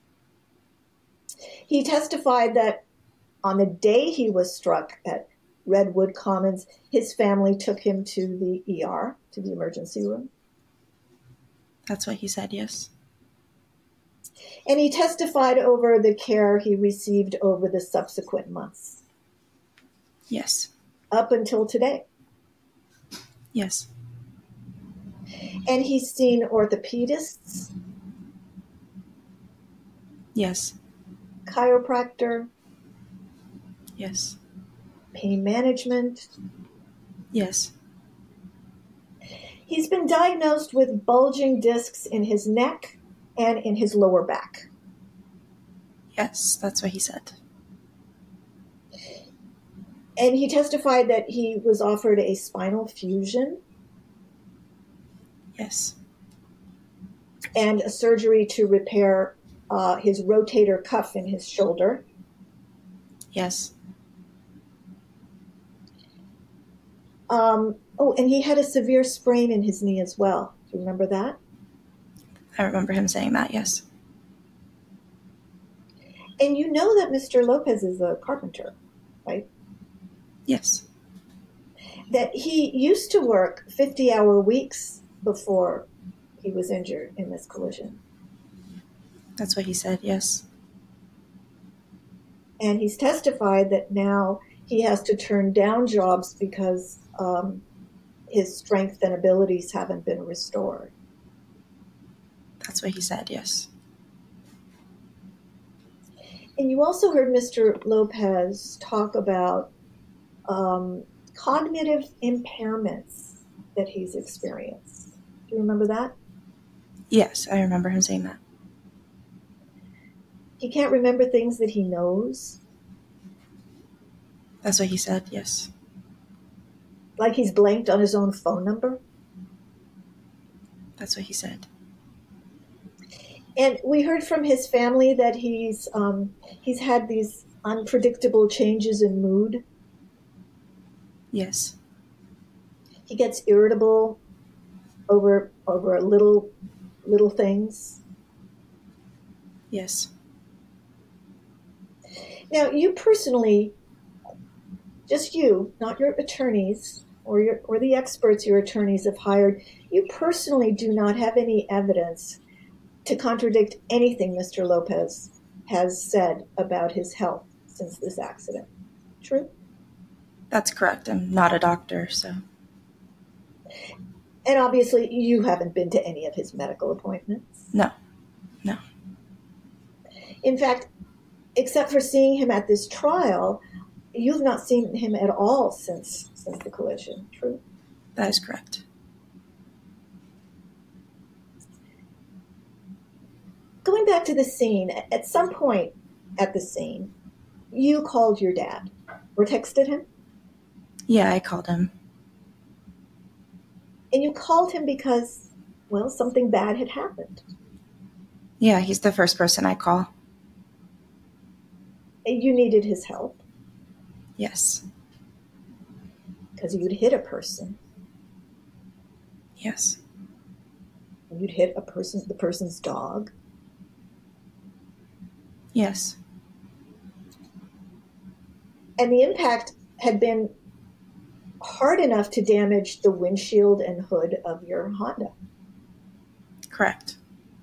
[SPEAKER 1] He testified that on the day he was struck at Redwood Commons, his family took him to the ER, to the emergency room.
[SPEAKER 2] That's what he said, yes.
[SPEAKER 1] And he testified over the care he received over the subsequent months.
[SPEAKER 2] Yes.
[SPEAKER 1] Up until today.
[SPEAKER 2] Yes.
[SPEAKER 1] And he's seen orthopedists.
[SPEAKER 2] Yes.
[SPEAKER 1] Chiropractor.
[SPEAKER 2] Yes.
[SPEAKER 1] Pain management.
[SPEAKER 2] Yes.
[SPEAKER 1] He's been diagnosed with bulging discs in his neck and in his lower back.
[SPEAKER 2] Yes, that's what he said.
[SPEAKER 1] And he testified that he was offered a spinal fusion.
[SPEAKER 2] Yes.
[SPEAKER 1] And a surgery to repair his rotator cuff in his shoulder.
[SPEAKER 2] Yes.
[SPEAKER 1] And he had a severe sprain in his knee as well. Do you remember that?
[SPEAKER 2] I remember him saying that, yes.
[SPEAKER 1] And you know that Mr. Lopez is a carpenter, right?
[SPEAKER 2] Yes.
[SPEAKER 1] That he used to work 50-hour weeks before he was injured in this collision.
[SPEAKER 2] That's what he said, yes.
[SPEAKER 1] And he's testified that now he has to turn down jobs because his strength and abilities haven't been restored.
[SPEAKER 2] That's what he said, yes.
[SPEAKER 1] And you also heard Mr. Lopez talk about cognitive impairments that he's experienced. Do you remember that?
[SPEAKER 2] Yes, I remember him saying that.
[SPEAKER 1] He can't remember things that he knows.
[SPEAKER 2] That's what he said, yes.
[SPEAKER 1] Like he's blanked on his own phone number.
[SPEAKER 2] That's what he said.
[SPEAKER 1] And we heard from his family that he's had these unpredictable changes in mood.
[SPEAKER 2] Yes.
[SPEAKER 1] He gets irritable over little things.
[SPEAKER 2] Yes.
[SPEAKER 1] Now, you personally, just you, not your attorneys or the experts your attorneys have hired, you personally do not have any evidence to contradict anything Mr. Lopez has said about his health since this accident. True?
[SPEAKER 2] That's correct. I'm not a doctor, so.
[SPEAKER 1] And obviously, you haven't been to any of his medical appointments.
[SPEAKER 2] No.
[SPEAKER 1] In fact, except for seeing him at this trial, you've not seen him at all since the collision. True?
[SPEAKER 2] That is correct.
[SPEAKER 1] Going back to the scene, at some point at the scene, you called your dad or texted him?
[SPEAKER 2] Yeah, I called him.
[SPEAKER 1] And you called him because, well, something bad had happened.
[SPEAKER 2] Yeah, he's the first person I call.
[SPEAKER 1] And you needed his help.
[SPEAKER 2] Yes.
[SPEAKER 1] Because you'd hit a person.
[SPEAKER 2] Yes.
[SPEAKER 1] And you'd hit the person's dog.
[SPEAKER 2] Yes.
[SPEAKER 1] And the impact had been hard enough to damage the windshield and hood of your Honda.
[SPEAKER 2] Correct.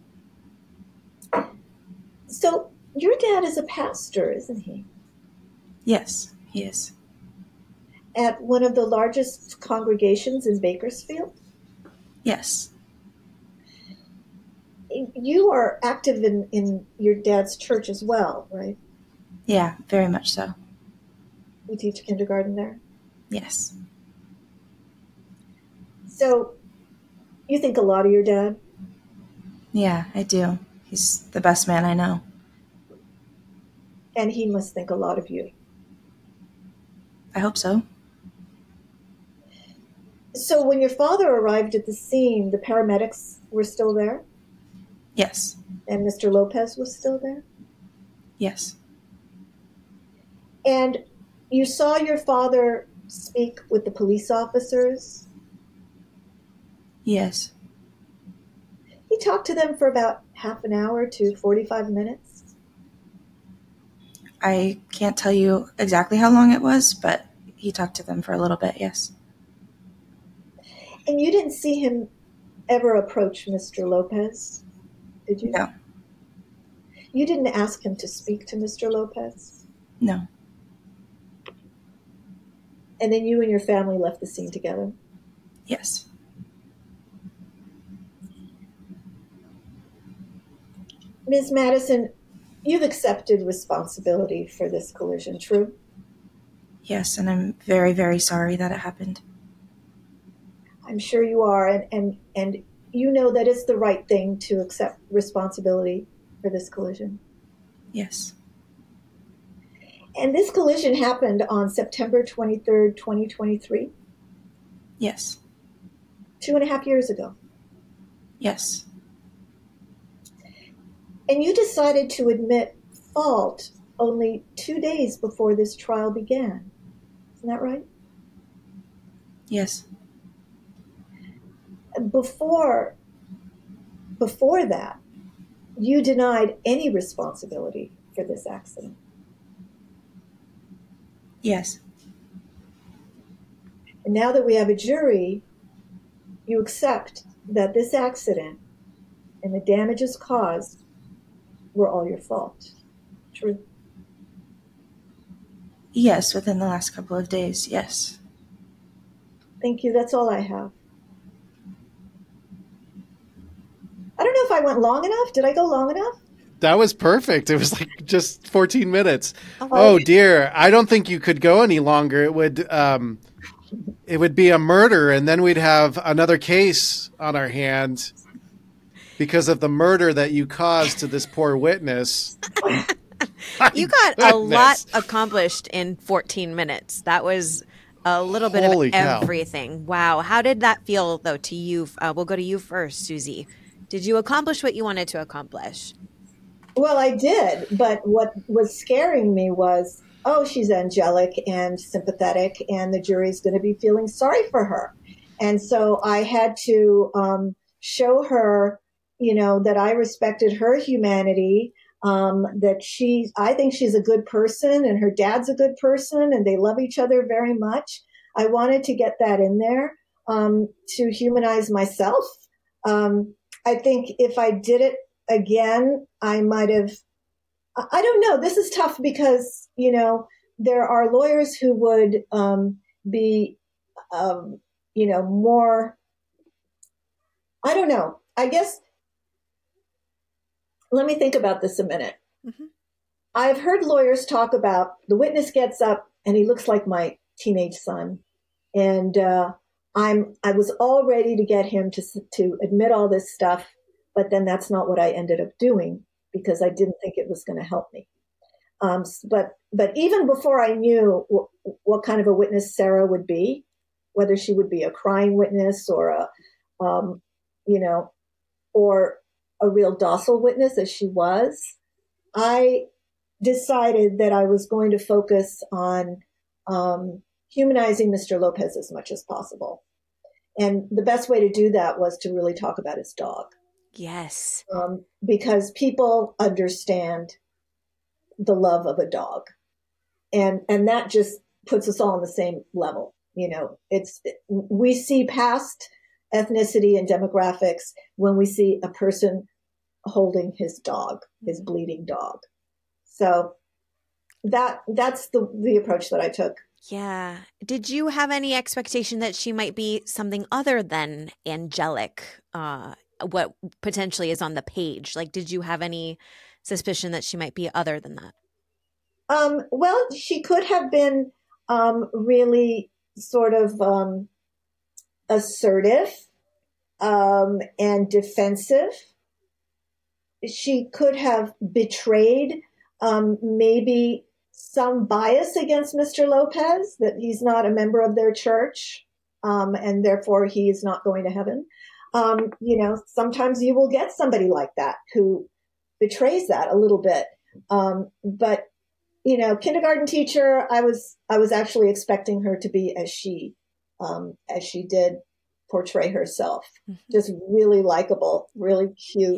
[SPEAKER 1] So your dad is a pastor, isn't he?
[SPEAKER 2] Yes, he is.
[SPEAKER 1] At one of the largest congregations in Bakersfield?
[SPEAKER 2] Yes.
[SPEAKER 1] You are active in your dad's church as well, right?
[SPEAKER 2] Yeah, very much so.
[SPEAKER 1] You teach kindergarten there?
[SPEAKER 2] Yes.
[SPEAKER 1] So you think a lot of your dad?
[SPEAKER 2] Yeah, I do. He's the best man I know.
[SPEAKER 1] And he must think a lot of you.
[SPEAKER 2] I hope so.
[SPEAKER 1] So when your father arrived at the scene, the paramedics were still there?
[SPEAKER 2] Yes.
[SPEAKER 1] And Mr. Lopez was still there?
[SPEAKER 2] Yes.
[SPEAKER 1] And you saw your father speak with the police officers?
[SPEAKER 2] Yes.
[SPEAKER 1] He talked to them for about half an hour to 45 minutes?
[SPEAKER 2] I can't tell you exactly how long it was, but he talked to them for a little bit, yes.
[SPEAKER 1] And you didn't see him ever approach Mr. Lopez, did you?
[SPEAKER 2] No.
[SPEAKER 1] You didn't ask him to speak to Mr. Lopez?
[SPEAKER 2] No.
[SPEAKER 1] And then you and your family left the scene together?
[SPEAKER 2] Yes.
[SPEAKER 1] Ms. Madison, you've accepted responsibility for this collision, true?
[SPEAKER 2] Yes, and I'm very, very sorry that it happened.
[SPEAKER 1] I'm sure you are, and you know that it's the right thing to accept responsibility for this collision.
[SPEAKER 2] Yes.
[SPEAKER 1] And this collision happened on September 23rd, 2023?
[SPEAKER 2] Yes.
[SPEAKER 1] 2.5 years ago.
[SPEAKER 2] Yes.
[SPEAKER 1] And you decided to admit fault only 2 days before this trial began. Isn't that right?
[SPEAKER 2] Yes.
[SPEAKER 1] Before that, you denied any responsibility for this accident?
[SPEAKER 2] Yes.
[SPEAKER 1] And now that we have a jury, you accept that this accident and the damages caused were all your fault. True.
[SPEAKER 2] Yes, within the last couple of days, yes.
[SPEAKER 1] Thank you. That's all I have. I don't know if I went long enough. Did I go long enough?
[SPEAKER 3] That was perfect. It was like just 14 minutes.
[SPEAKER 5] Oh.
[SPEAKER 3] Oh dear. I don't think you could go any longer. It would be a murder, and then we'd have another case on our hand because of the murder that you caused to this poor witness.
[SPEAKER 5] You got a lot accomplished in 14 minutes. That was a little bit
[SPEAKER 3] Holy
[SPEAKER 5] of
[SPEAKER 3] cow.
[SPEAKER 5] everything. Wow. How did that feel, though, to you? We'll go to you first, Susie. Did you accomplish what you wanted to accomplish?
[SPEAKER 1] Well, I did. But what was scaring me was, oh, she's angelic and sympathetic, and the jury's going to be feeling sorry for her. And so I had to show her, that I respected her humanity, I think she's a good person, and her dad's a good person, and they love each other very much. I wanted to get that in there to humanize myself. I think if I did it again, I might have, I don't know. This is tough because, there are lawyers who would be, more, I don't know. I guess, let me think about this a minute. Mm-hmm. I've heard lawyers talk about the witness gets up and he looks like my teenage son. And I was all ready to get him to admit all this stuff, but then that's not what I ended up doing because I didn't think it was going to help me. But even before I knew what kind of a witness Sarah would be, whether she would be a crying witness or or a real docile witness as she was, I decided that I was going to focus on humanizing Mr. Lopez as much as possible. And the best way to do that was to really talk about his dog.
[SPEAKER 5] Yes.
[SPEAKER 1] Because people understand the love of a dog. And that just puts us all on the same level. We see past ethnicity and demographics when we see a person holding his dog, his bleeding dog. So that's the approach that I took.
[SPEAKER 5] Yeah. Did you have any expectation that she might be something other than angelic, what potentially is on the page? Like, did you have any suspicion that she might be other than that?
[SPEAKER 1] Well, she could have been really sort of assertive and defensive. She could have betrayed maybe some bias against Mr. Lopez, that he's not a member of their church, and therefore he is not going to heaven. Sometimes you will get somebody like that who betrays that a little bit. But kindergarten teacher, I was actually expecting her to be as she did portray herself, just really likable, really cute,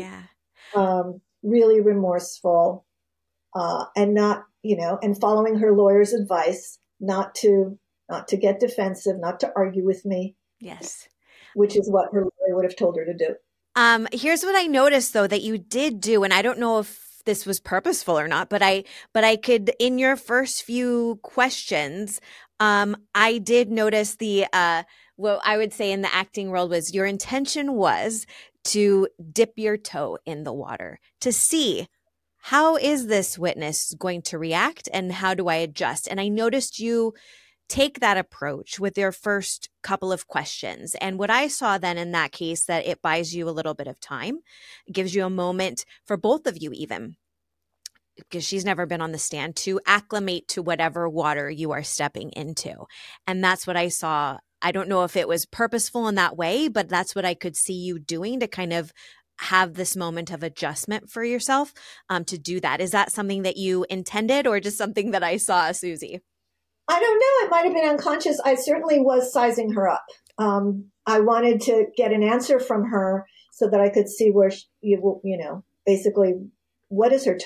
[SPEAKER 1] really remorseful, and not, and following her lawyer's advice, not to get defensive, not to argue with me.
[SPEAKER 5] Yes.
[SPEAKER 1] Which is what her lawyer would have told her to do.
[SPEAKER 5] Here's what I noticed though that you did do, and I don't know if this was purposeful or not, but I could, in your first few questions, I did notice what I would say in the acting world was your intention was to dip your toe in the water to see how is this witness going to react and how do I adjust? And I noticed you take that approach with your first couple of questions. And what I saw then in that case, that it buys you a little bit of time, it gives you a moment for both of you even, because she's never been on the stand, to acclimate to whatever water you are stepping into. And that's what I saw. I don't know if it was purposeful in that way, but that's what I could see you doing to kind of have this moment of adjustment for yourself to do that. Is that something that you intended or just something that I saw, Susie?
[SPEAKER 1] I don't know. It might have been unconscious. I certainly was sizing her up. I wanted to get an answer from her so that I could see where, basically, what is her tone?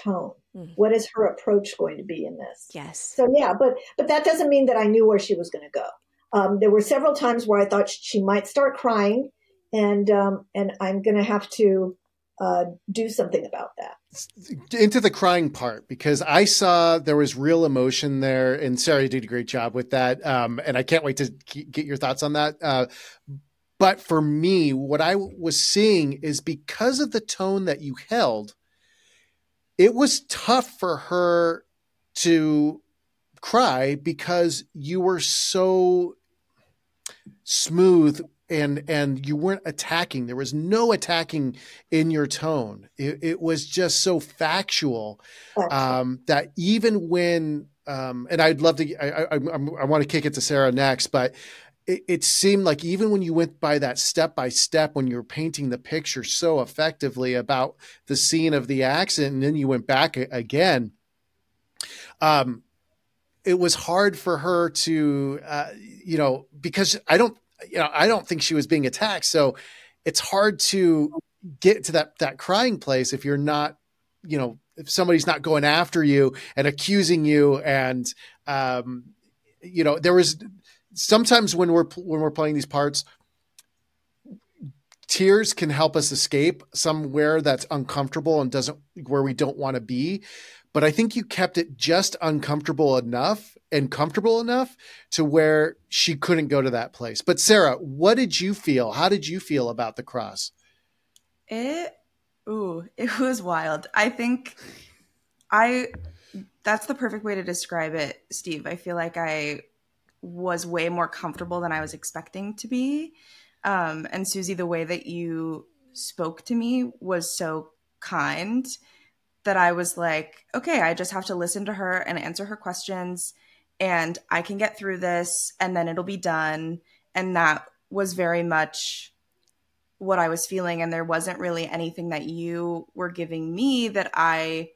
[SPEAKER 1] What is her approach going to be in this?
[SPEAKER 5] Yes.
[SPEAKER 1] So yeah, but that doesn't mean that I knew where she was going to go. There were several times where I thought she might start crying, and I'm going to have to do something about that.
[SPEAKER 3] Into the crying part, because I saw there was real emotion there, and Sarah did a great job with that. And I can't wait to get your thoughts on that. But for me, what I was seeing is because of the tone that you held, it was tough for her to cry because you were so smooth and you weren't attacking. There was no attacking in your tone. It was just so factual that even when, and I'd love to, I want to kick it to Sarah next, but it seemed like even when you went by that step by step, when you were painting the picture so effectively about the scene of the accident, and then you went back again, it was hard for her to, because I don't think she was being attacked. So it's hard to get to that crying place if you're not, if somebody's not going after you and accusing you. And, there was sometimes when we're playing these parts, tears can help us escape somewhere that's uncomfortable and where we don't want to be. But I think you kept it just uncomfortable enough and comfortable enough to where she couldn't go to that place. But Sarah, what did you feel? How did you feel about the cross?
[SPEAKER 2] It was wild. I think that's the perfect way to describe it, Steve. I feel like I was way more comfortable than I was expecting to be. And Susie, the way that you spoke to me was so kind that I was like, okay, I just have to listen to her and answer her questions, and I can get through this, and then it'll be done. And that was very much what I was feeling. And there wasn't really anything that you were giving me that I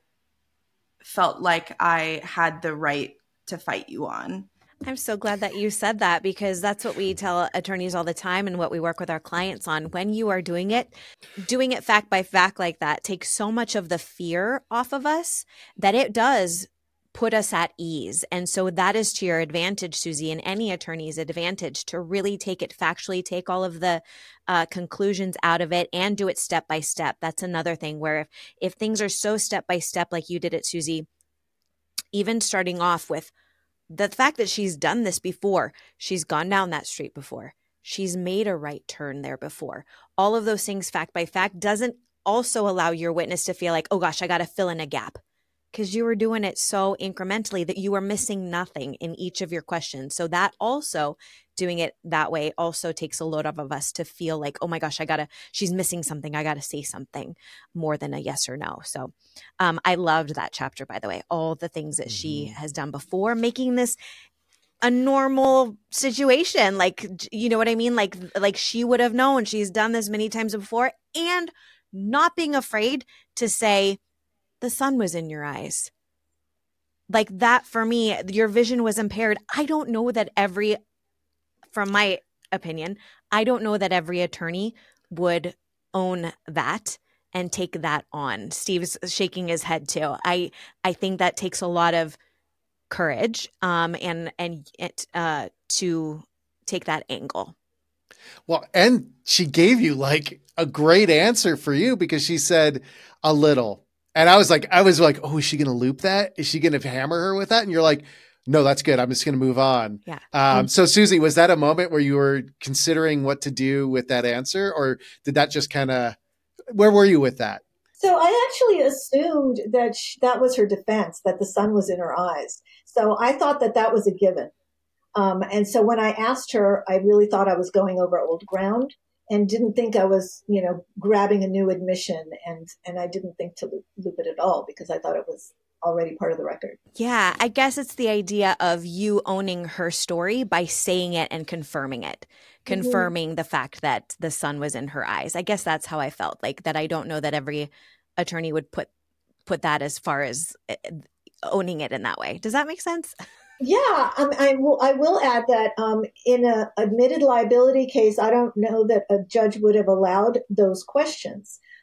[SPEAKER 2] felt like I had the right to fight you on.
[SPEAKER 5] I'm so glad that you said that, because that's what we tell attorneys all the time and what we work with our clients on. When you are doing it fact by fact like that takes so much of the fear off of us that it does put us at ease. And so that is to your advantage, Susie, and any attorney's advantage, to really take it factually, take all of the conclusions out of it and do it step by step. That's another thing where if things are so step by step like you did it, Susie, even starting off with the fact that she's done this before, she's gone down that street before, she's made a right turn there before. All of those things, fact by fact, doesn't also allow your witness to feel like, oh gosh, I got to fill in a gap, because you were doing it so incrementally that you were missing nothing in each of your questions. So that also, doing it that way also takes a load off of us to feel like, oh my gosh, she's missing something. I got to say something more than a yes or no. So I loved that chapter, by the way, all the things that she has done before, making this a normal situation. Like, you know what I mean? Like she would have known, she's done this many times before, and not being afraid to say, the sun was in your eyes. Like that, for me, your vision was impaired. I don't know that from my opinion, I don't know that every attorney would own that and take that on. Steve's shaking his head too. I think that takes a lot of courage and to take that angle.
[SPEAKER 3] Well, and she gave you like a great answer for you, because she said a little. And I was like, oh, is she going to loop that? Is she going to hammer her with that? And you're like, no, that's good. I'm just going to move on.
[SPEAKER 5] Yeah.
[SPEAKER 3] So Susie, was that a moment where you were considering what to do with that answer, or did that just where were you with that?
[SPEAKER 1] So I actually assumed that that was her defense, that the sun was in her eyes. So I thought that was a given. And so when I asked her, I really thought I was going over old ground and didn't think I was, grabbing a new admission. And I didn't think to loop it at all, because I thought it was already part of the record.
[SPEAKER 5] Yeah, I guess it's the idea of you owning her story by saying it and confirming it, confirming the fact that the sun was in her eyes. I guess that's how I felt, like that. I don't know that every attorney would put that as far as owning it in that way. Does that make sense?
[SPEAKER 1] Yeah, I will add that in an admitted liability case, I don't know that a judge would have allowed those questions.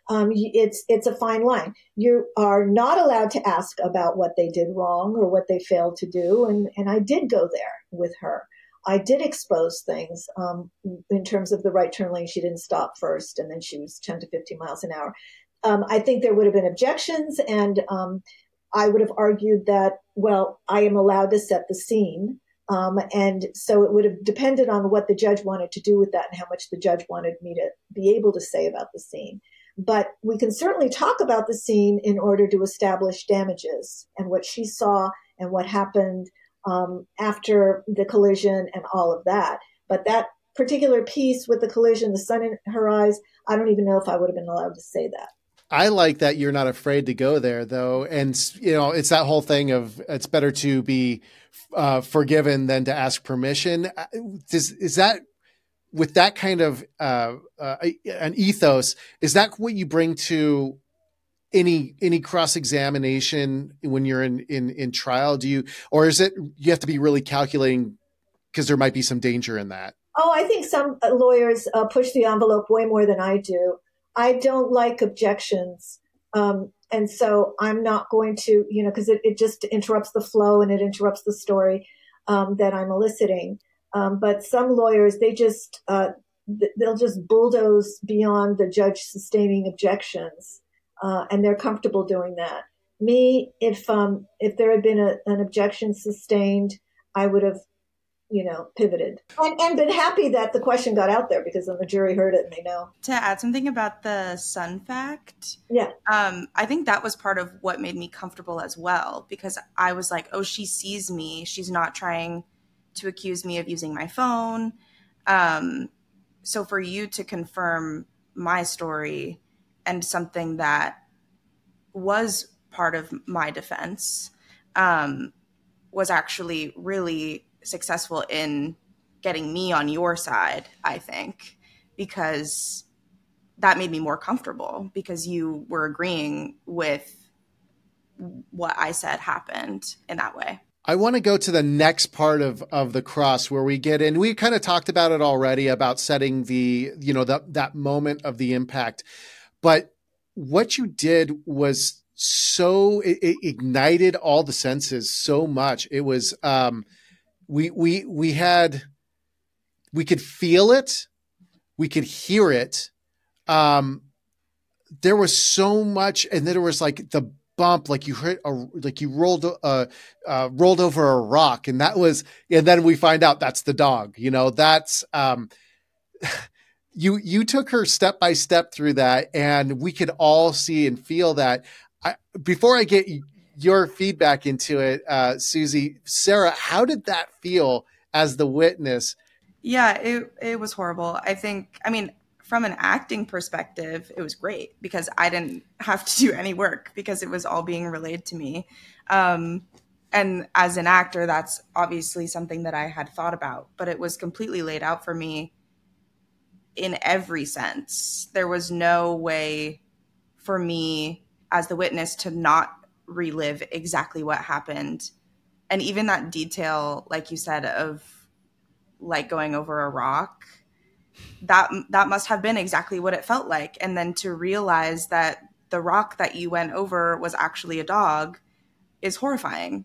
[SPEAKER 1] It's a fine line. You are not allowed to ask about what they did wrong or what they failed to do. And I did go there with her. I did expose things in terms of the right turn lane. She didn't stop first, and then she was 10 to 15 miles an hour. I think there would have been objections, and I would have argued that, well, I am allowed to set the scene. And so it would have depended on what the judge wanted to do with that and how much the judge wanted me to be able to say about the scene. But we can certainly talk about the scene in order to establish damages and what she saw and what happened after the collision and all of that. But that particular piece with the collision, the sun in her eyes, I don't even know if I would have been allowed to say that.
[SPEAKER 3] I like that you're not afraid to go there, though. And, it's that whole thing of it's better to be forgiven than to ask permission. Is that with that kind of an ethos, is that what you bring to any cross-examination when you're in trial? Or is it, you have to be really calculating because there might be some danger in that?
[SPEAKER 1] Oh, I think some lawyers push the envelope way more than I do. I don't like objections. And so I'm not going to, because it just interrupts the flow and it interrupts the story that I'm eliciting. But some lawyers, they'll just bulldoze beyond the judge sustaining objections. And they're comfortable doing that. Me, if there had been an objection sustained, I would have, pivoted and been happy that the question got out there because then the jury heard it and they know.
[SPEAKER 2] To add something about the sun fact.
[SPEAKER 1] Yeah.
[SPEAKER 2] I think that was part of what made me comfortable as well, because I was like, oh, she sees me. She's not trying to accuse me of using my phone. So for you to confirm my story and something that was part of my defense was actually really successful in getting me on your side, I think, because that made me more comfortable because you were agreeing with what I said happened in that way.
[SPEAKER 3] I want to go to the next part of the cross where we get in. We kind of talked about it already about setting that moment of the impact. But what you did was it ignited all the senses so much. It was, we could feel it. We could hear it. There was so much, and then there was like the bump, like you hit you rolled over a rock, and then we find out that's the dog. That's you took her step by step through that, and we could all see and feel that. Before I get your feedback into it, Susie, Sarah, how did that feel as the witness?
[SPEAKER 2] Yeah, it was horrible. From an acting perspective, it was great because I didn't have to do any work because it was all being relayed to me. And as an actor, that's obviously something that I had thought about, but it was completely laid out for me in every sense. There was no way for me as the witness to not relive exactly what happened. And even that detail, like you said, of like going over a rock, that must have been exactly what it felt like. And then to realize that the rock that you went over was actually a dog is horrifying.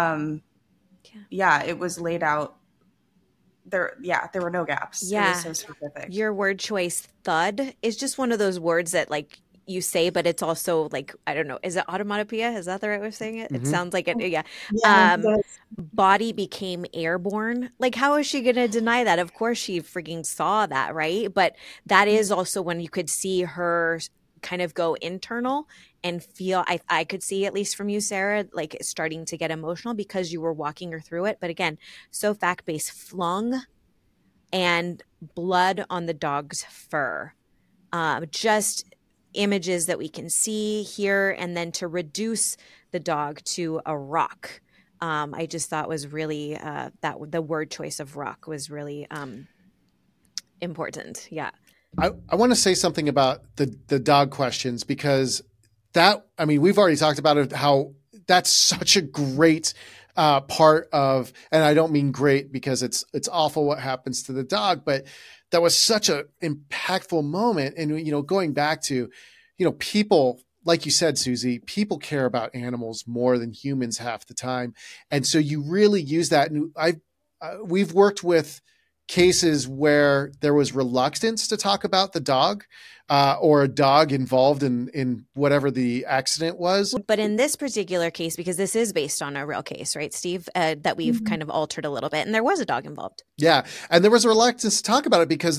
[SPEAKER 2] It was laid out there. Yeah, there were no gaps.
[SPEAKER 5] Yeah.
[SPEAKER 2] It was so specific.
[SPEAKER 5] Your word choice, thud, is just one of those words that like you say, but it's also like, I don't know, is it automatopoeia? Is that the right way of saying it? Mm-hmm. It sounds like it. Yeah. Body became airborne. Like, how is she going to deny that? Of course she freaking saw that, right? But that is also when you could see her kind of go internal and feel, I could see, at least from you, Sarah, like starting to get emotional because you were walking her through it. But again, so fact-based, flung and blood on the dog's fur. Just images that we can see, hear, and then to reduce the dog to a rock. I just thought was really that the word choice of rock was really important. Yeah.
[SPEAKER 3] I want to say something about the dog questions because we've already talked about it, how that's such a great part of, and I don't mean great because it's awful what happens to the dog, but that was such an impactful moment. And, going back to, people, like you said, Susie, people care about animals more than humans half the time. And so you really use that. And we've worked with cases where there was reluctance to talk about the dog or a dog involved in whatever the accident was.
[SPEAKER 5] But in this particular case, because this is based on a real case, right, Steve, that we've kind of altered a little bit, and there was a dog involved.
[SPEAKER 3] Yeah. And there was a reluctance to talk about it because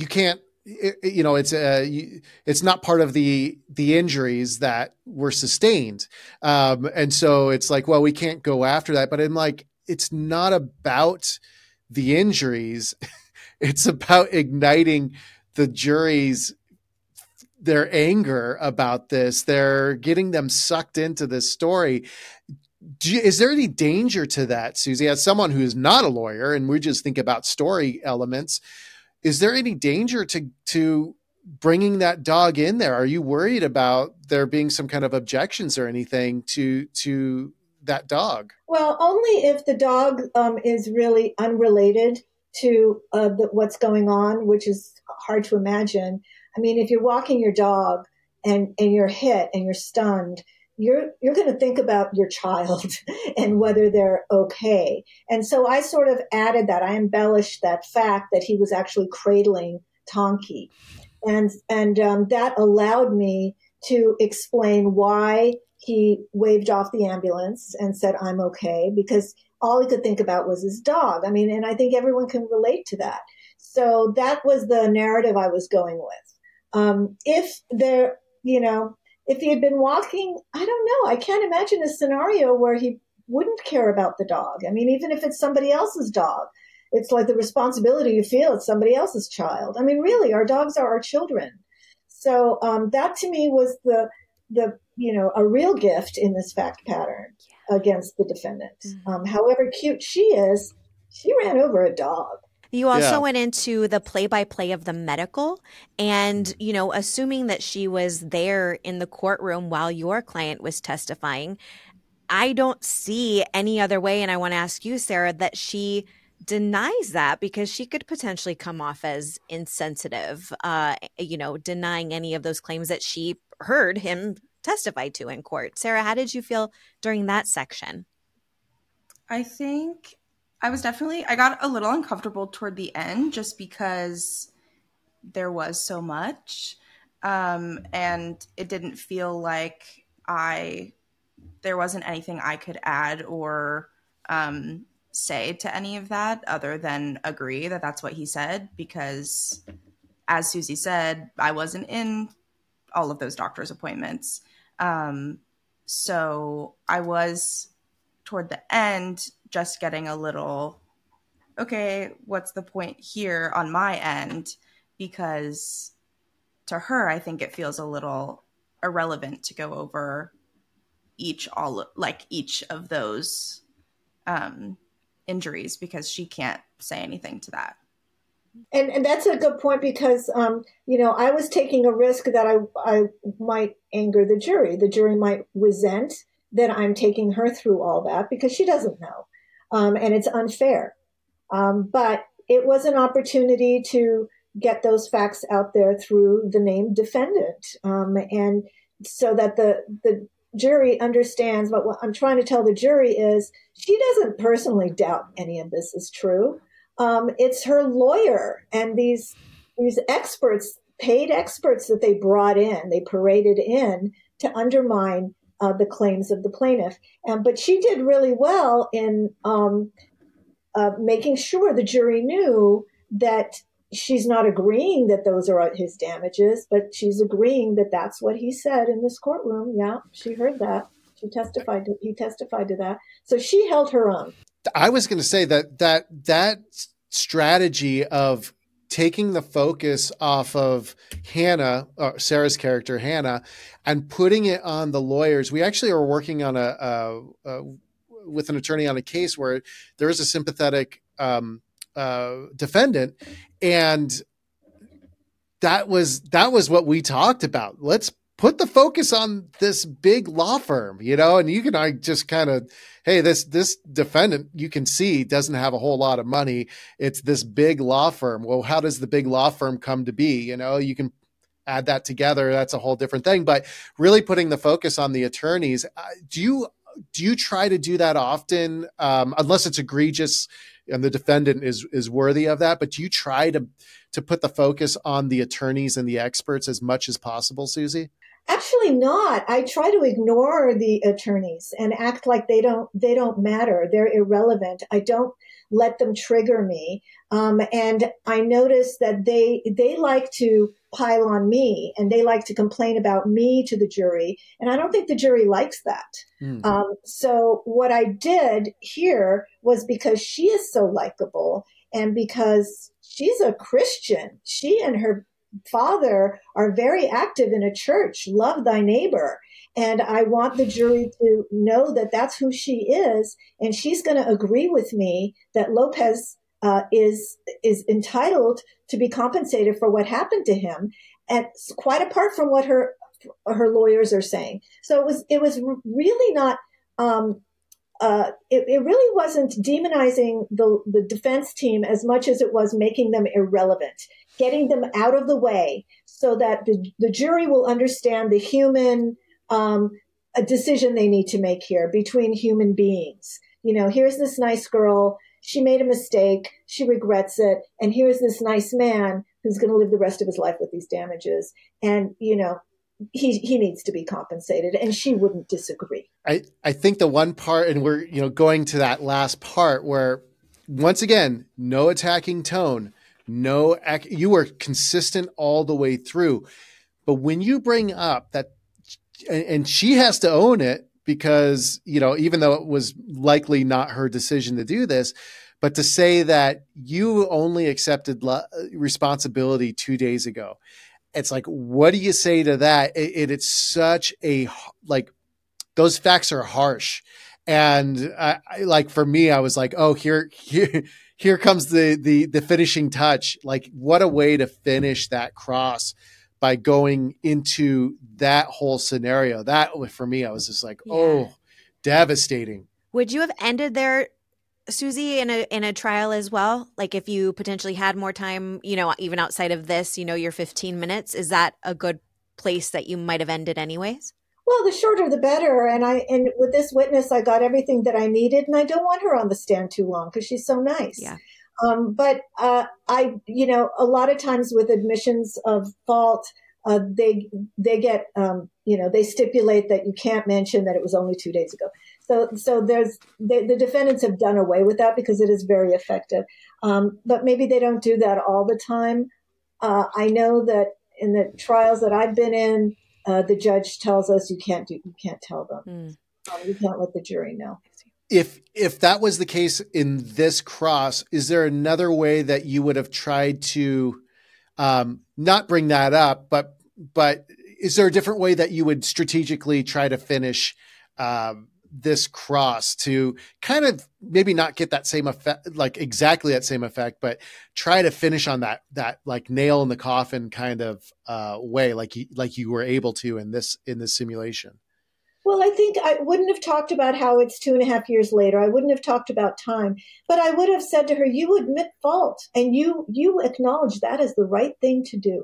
[SPEAKER 3] it's not part of the injuries that were sustained. And so it's like, well, we can't go after that. But I'm like, it's not about the injuries. It's about igniting the jury's their anger about this. They're getting them sucked into this story. Is there any danger to that, Susie, as someone who is not a lawyer and we just think about story elements? Is there any danger to bringing that dog in there? Are you worried about there being some kind of objections or anything to that dog?
[SPEAKER 1] Well, only if the dog is really unrelated to what's going on, which is hard to imagine. I mean, if you're walking your dog and you're hit and you're stunned, you're going to think about your child and whether they're okay. And so I sort of added that. I embellished that fact that he was actually cradling Tonki. And that allowed me to explain why he waved off the ambulance and said, I'm okay, because all he could think about was his dog. I mean, and I think everyone can relate to that. So that was the narrative I was going with. If he had been walking, I don't know. I can't imagine a scenario where he wouldn't care about the dog. I mean, even if it's somebody else's dog, it's like the responsibility you feel it's somebody else's child. I mean, really, our dogs are our children. So that to me was a real gift in this fact pattern against the defendant. However cute she is, she ran over a dog.
[SPEAKER 5] You also went into the play-by-play of the medical and, assuming that she was there in the courtroom while your client was testifying, I don't see any other way, and I want to ask you, Sarah, that she denies that because she could potentially come off as insensitive, denying any of those claims that she heard him testify to in court. Sarah, how did you feel during that section?
[SPEAKER 2] I think I got a little uncomfortable toward the end just because there was so much. And it didn't feel like there wasn't anything I could add or say to any of that other than agree that that's what he said. Because as Susie said, I wasn't in all of those doctor's appointments. So I was toward the end just getting a little, okay, what's the point here on my end? Because to her, I think it feels a little irrelevant to go over each of those injuries because she can't say anything to that.
[SPEAKER 1] And that's a good point because, I was taking a risk that I might anger the jury. The jury might resent that I'm taking her through all that because she doesn't know. And it's unfair. But it was an opportunity to get those facts out there through the named defendant. And so that the jury understands what I'm trying to tell the jury is she doesn't personally doubt any of this is true. It's her lawyer and these experts, paid experts that they brought in, they paraded in to undermine the claims of the plaintiff. But she did really well in making sure the jury knew that she's not agreeing that those are his damages, but she's agreeing that that's what he said in this courtroom. Yeah, she heard that. He testified to that. So she held her own.
[SPEAKER 3] I was going to say that strategy of taking the focus off of Hannah, Sarah's character, Hannah, and putting it on the lawyers. We actually are working on with an attorney on a case where there is a sympathetic defendant. And that was what we talked about. Let's put the focus on this big law firm, and you can just kind of, hey, this defendant, you can see doesn't have a whole lot of money. It's this big law firm. Well, how does the big law firm come to be? You can add that together, that's a whole different thing. But really putting the focus on the attorneys, do you try to do that often, unless it's egregious and the defendant is worthy of that? But do you try to put the focus on the attorneys and the experts as much as possible, Susie?
[SPEAKER 1] Actually not. I try to ignore the attorneys and act like they don't matter. They're irrelevant. I don't let them trigger me. And I notice that they like to pile on me and they like to complain about me to the jury. And I don't think the jury likes that. So what I did here was, because she is so likable and because she's a Christian, she and her father are very active in a church, love thy neighbor. And I want the jury to know that that's who she is. And she's going to agree with me that Lopez is entitled to be compensated for what happened to him, and quite apart from what her lawyers are saying. So it was really not, it really wasn't demonizing the defense team as much as it was making them irrelevant, getting them out of the way so that the jury will understand the human a decision they need to make here between human beings. Here's this nice girl. She made a mistake. She regrets it. And here's this nice man who's going to live the rest of his life with these damages. And, he needs to be compensated, and she wouldn't disagree.
[SPEAKER 3] I think the one part, and we're, going to that last part where, once again, no attacking tone, you were consistent all the way through. But when you bring up that, and she has to own it, because, even though it was likely not her decision to do this, but to say that you only accepted responsibility 2 days ago, it's like, what do you say to that? It's such a, those facts are harsh. And for me, I was like, oh, here comes the finishing touch. Like, what a way to finish that cross by going into that whole scenario. That, for me, I was just like, oh, devastating.
[SPEAKER 5] Would you have ended there, Susie, in a trial as well? Like, if you potentially had more time, even outside of this, your 15 minutes, is that a good place that you might have ended anyways?
[SPEAKER 1] Well, the shorter the better. And with this witness, I got everything that I needed, and I don't want her on the stand too long because she's so nice.
[SPEAKER 5] Yeah.
[SPEAKER 1] But a lot of times with admissions of fault, they get, they stipulate that you can't mention that it was only 2 days ago. So there's the defendants have done away with that because it is very effective. But maybe they don't do that all the time. I know that in the trials that I've been in, the judge tells us you can't tell them. You can't let the jury know.
[SPEAKER 3] If that was the case in this cross, is there another way that you would have tried to not bring that up, but is there a different way that you would strategically try to finish this cross to kind of maybe not get that same effect, like exactly that same effect, but try to finish on that like nail in the coffin kind of way, like you were able to in this simulation?
[SPEAKER 1] Well, I think I wouldn't have talked about how it's 2.5 years later. I wouldn't have talked about time, but I would have said to her, you admit fault and you acknowledge that is the right thing to do.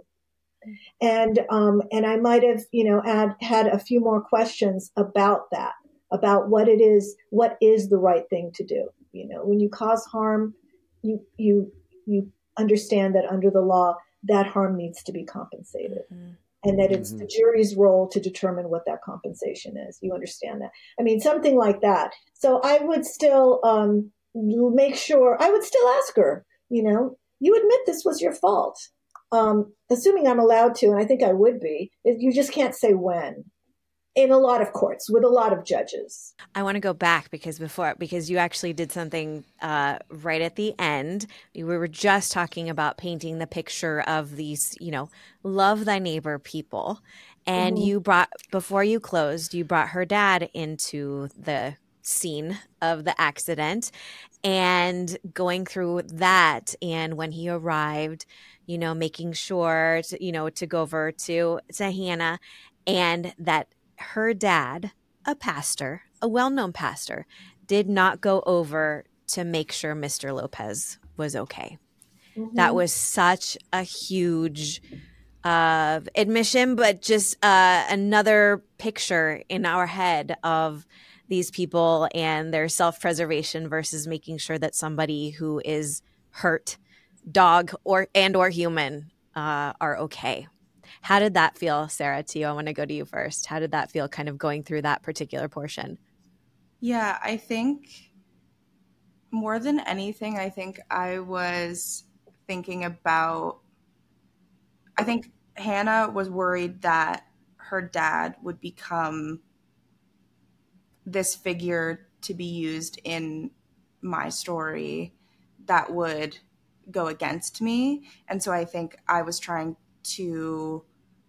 [SPEAKER 1] And I might have, had a few more questions about that, about what is the right thing to do. When you cause harm, you understand that under the law, that harm needs to be compensated. Mm-hmm. And that it's the jury's role to determine what that compensation is. You understand that? I mean, something like that. So I would still make sure, I would still ask her, you admit this was your fault. Assuming I'm allowed to, and I think I would be, you just can't say when. In a lot of courts with a lot of judges.
[SPEAKER 5] I want to go back because you actually did something right at the end. We were just talking about painting the picture of these, love thy neighbor people. And you before you closed, you brought her dad into the scene of the accident and going through that. And when he arrived, making sure to go over to Hannah, and that her dad, a pastor, a well-known pastor, did not go over to make sure Mr. Lopez was okay. Mm-hmm. That was such a huge admission, but just another picture in our head of these people and their self-preservation versus making sure that somebody who is hurt, dog or human, are okay. How did that feel, Sarah, to you? I want to go to you first. How did that feel kind of going through that particular portion?
[SPEAKER 2] Yeah, I think more than anything, I think I was thinking about, I think Hannah was worried that her dad would become this figure to be used in my story that would go against me. And so I think I was trying to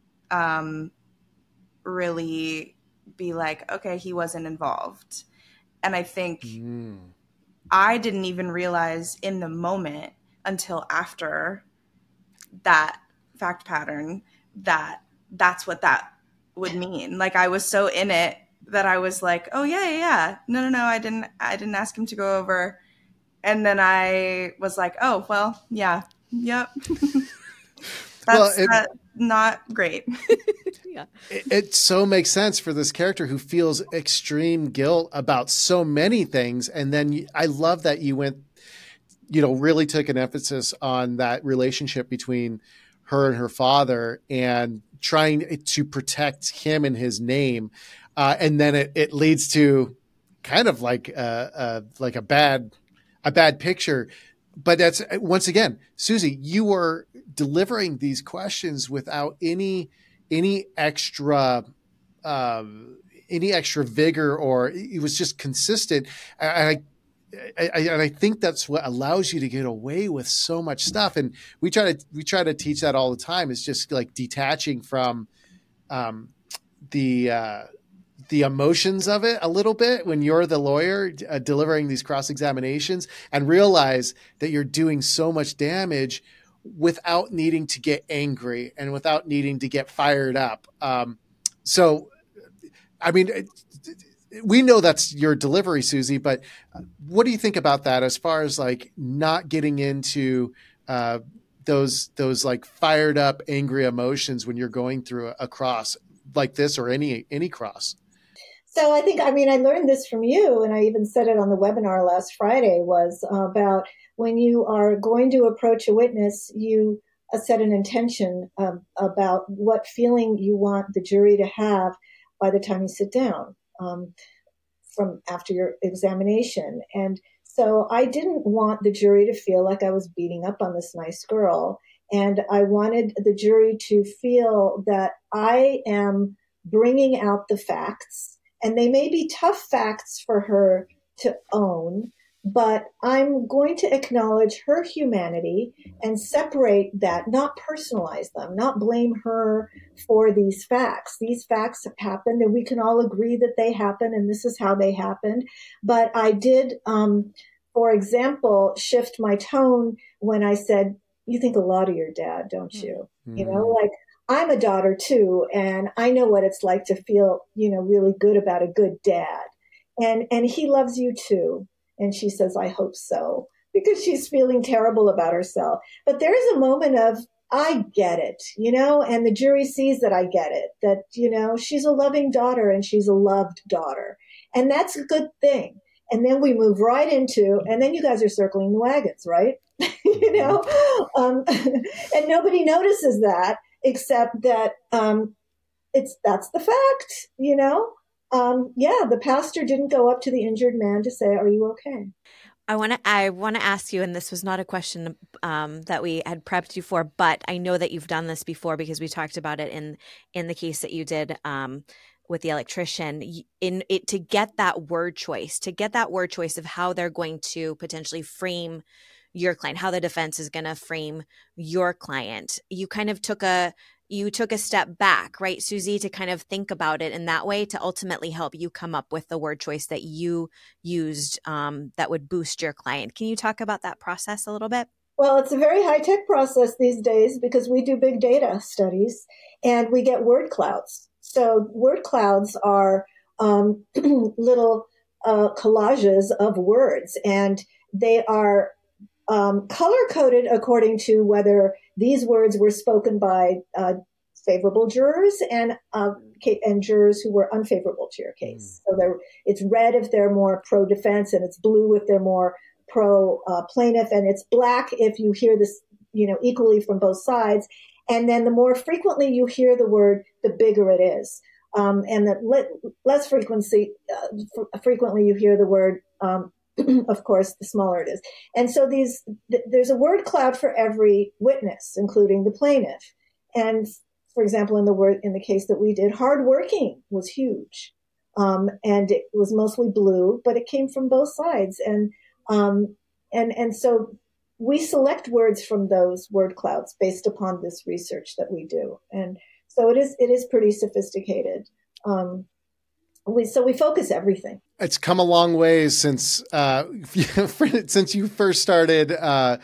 [SPEAKER 2] really be like, okay, he wasn't involved. And I think I didn't even realize in the moment until after that fact pattern that that's what that would mean. Like, I was so in it that I was like, oh yeah. No, I didn't ask him to go over. And then I was like, oh, well, yeah. Yep. That's not great.
[SPEAKER 5] Yeah.
[SPEAKER 3] It so makes sense for this character who feels extreme guilt about so many things. And then I love that you went, really took an emphasis on that relationship between her and her father and trying to protect him and his name. And then it leads to kind of like a bad picture. But that's, once again, Susie, you were delivering these questions without any extra vigor, or it was just consistent. And I think that's what allows you to get away with so much stuff. And we try to teach that all the time. Is just like detaching from the emotions of it a little bit when you're the lawyer delivering these cross-examinations, and realize that you're doing so much damage without needing to get angry and without needing to get fired up. So, I mean, we know that's your delivery, Susie, but what do you think about that as far as like not getting into those like fired up, angry emotions when you're going through a cross like this or any cross?
[SPEAKER 1] So I learned this from you, and I even said it on the webinar last Friday, was about when you are going to approach a witness, you set an intention about what feeling you want the jury to have by the time you sit down from after your examination. And so I didn't want the jury to feel like I was beating up on this nice girl. And I wanted the jury to feel that I am bringing out the facts. And they may be tough facts for her to own, but I'm going to acknowledge her humanity and separate that, not personalize them, not blame her for these facts. These facts have happened, and we can all agree that they happened, and this is how they happened. But I did, for example, shift my tone when I said, you think a lot of your dad, don't you? Mm-hmm. Like, I'm a daughter too, and I know what it's like to feel, really good about a good dad. And he loves you too. And she says, I hope so, because she's feeling terrible about herself. But there is a moment of, I get it, and the jury sees that I get it, that, she's a loving daughter and she's a loved daughter. And that's a good thing. And then we move right into, and then you guys are circling the wagons, right? And nobody notices that. Except that that's the fact, the pastor didn't go up to the injured man to say, "Are you okay?"
[SPEAKER 5] I want to ask you, and this was not a question that we had prepped you for, but I know that you've done this before because we talked about it in the case that you did with the electrician. To get that word choice of how they're going to potentially frame your client, how the defense is going to frame your client. You kind of took a step back, right, Susie, to kind of think about it in that way to ultimately help you come up with the word choice that you used that would boost your client. Can you talk about that process a little bit?
[SPEAKER 1] Well, it's a very high-tech process these days because we do big data studies and we get word clouds. So word clouds are little collages of words, and they are color coded according to whether these words were spoken by favorable jurors and jurors who were unfavorable to your case. So it's red if they're more pro defense, and it's blue if they're more pro plaintiff, and it's black if you hear this, equally from both sides. And then the more frequently you hear the word, the bigger it is. And the less frequently you hear the word, of course, the smaller it is. And so there's a word cloud for every witness, including the plaintiff. And for example, in the case that we did, hardworking was huge. And it was mostly blue, but it came from both sides. And so we select words from those word clouds based upon this research that we do. And so it is pretty sophisticated. We focus everything.
[SPEAKER 3] It's come a long way since you first started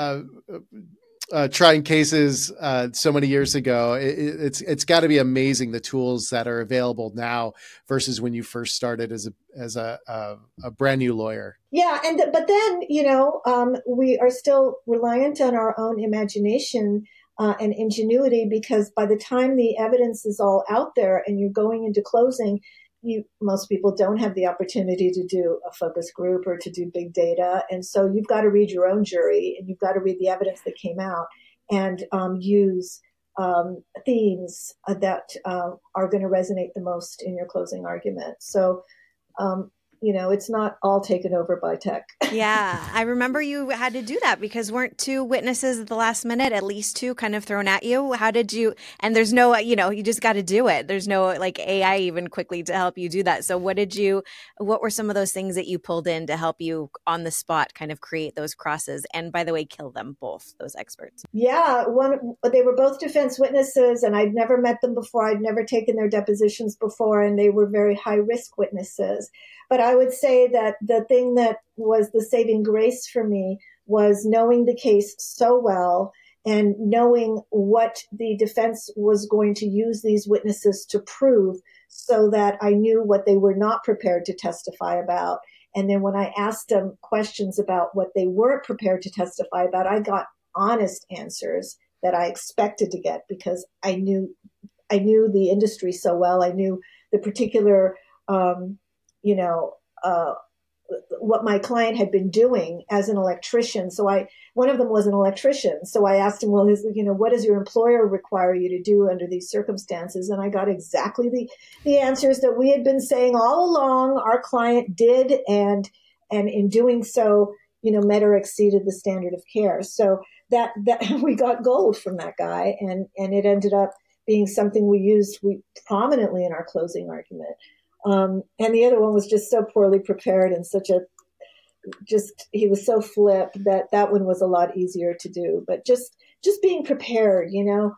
[SPEAKER 3] trying cases so many years ago. It's got to be amazing, the tools that are available now versus when you first started as a brand new lawyer.
[SPEAKER 1] Yeah, but then we are still reliant on our own imagination and ingenuity, because by the time the evidence is all out there and you're going into closing, most people don't have the opportunity to do a focus group or to do big data. And so you've got to read your own jury, and you've got to read the evidence that came out and use themes that are going to resonate the most in your closing argument. So, it's not all taken over by tech.
[SPEAKER 5] Yeah, I remember you had to do that because weren't two witnesses at the last minute, at least two, kind of thrown at you? How did you, and there's no, you just got to do it. There's no AI even quickly to help you do that. So what were some of those things that you pulled in to help you on the spot kind of create those crosses? And by the way, kill them both, those experts.
[SPEAKER 1] Yeah, they were both defense witnesses, and I'd never met them before. I'd never taken their depositions before, and they were very high risk witnesses. But I would say that the thing that was the saving grace for me was knowing the case so well and knowing what the defense was going to use these witnesses to prove, so that I knew what they were not prepared to testify about. And then when I asked them questions about what they weren't prepared to testify about, I got honest answers that I expected to get, because I knew the industry so well. I knew the particular what my client had been doing as an electrician. So one of them was an electrician. So I asked him, well, what does your employer require you to do under these circumstances? And I got exactly the answers that we had been saying all along our client did. And in doing so, met or exceeded the standard of care. So that we got gold from that guy. And it ended up being something we used prominently in our closing argument. And the other one was just so poorly prepared and he was so flip that one was a lot easier to do. But just being prepared,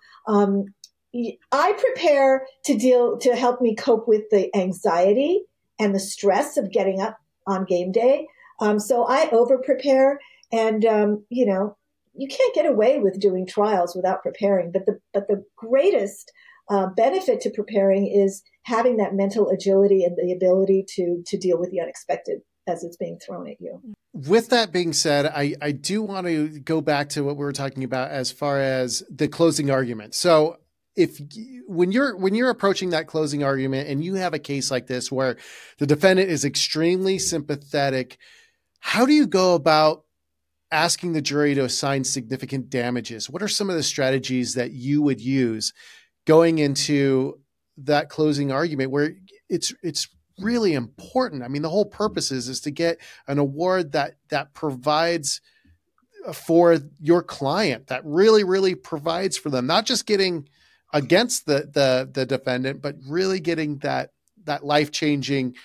[SPEAKER 1] I prepare to help me cope with the anxiety and the stress of getting up on game day. So I over prepare, and you can't get away with doing trials without preparing. But the greatest benefit to preparing is having that mental agility and the ability to deal with the unexpected as it's being thrown at you.
[SPEAKER 3] With that being said, I do want to go back to what we were talking about as far as the closing argument. So when you're approaching that closing argument and you have a case like this where the defendant is extremely sympathetic, how do you go about asking the jury to assign significant damages? What are some of the strategies that you would use going into that closing argument where it's really important? I mean, the whole purpose is to get an award that provides for your client, that really, really provides for them, not just getting against the defendant, but really getting that life-changing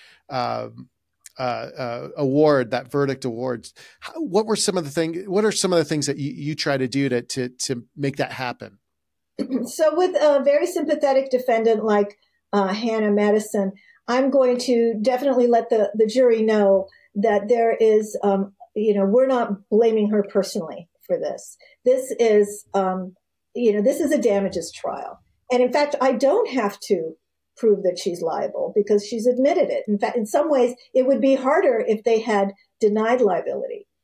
[SPEAKER 3] award, that verdict awards. What are some of the things that you try to do to make that happen?
[SPEAKER 1] So with a very sympathetic defendant like Hannah Madison, I'm going to definitely let the jury know that there is, we're not blaming her personally for this. This is, this is a damages trial. And in fact, I don't have to prove that she's liable because she's admitted it. In fact, in some ways, it would be harder if they had denied liability.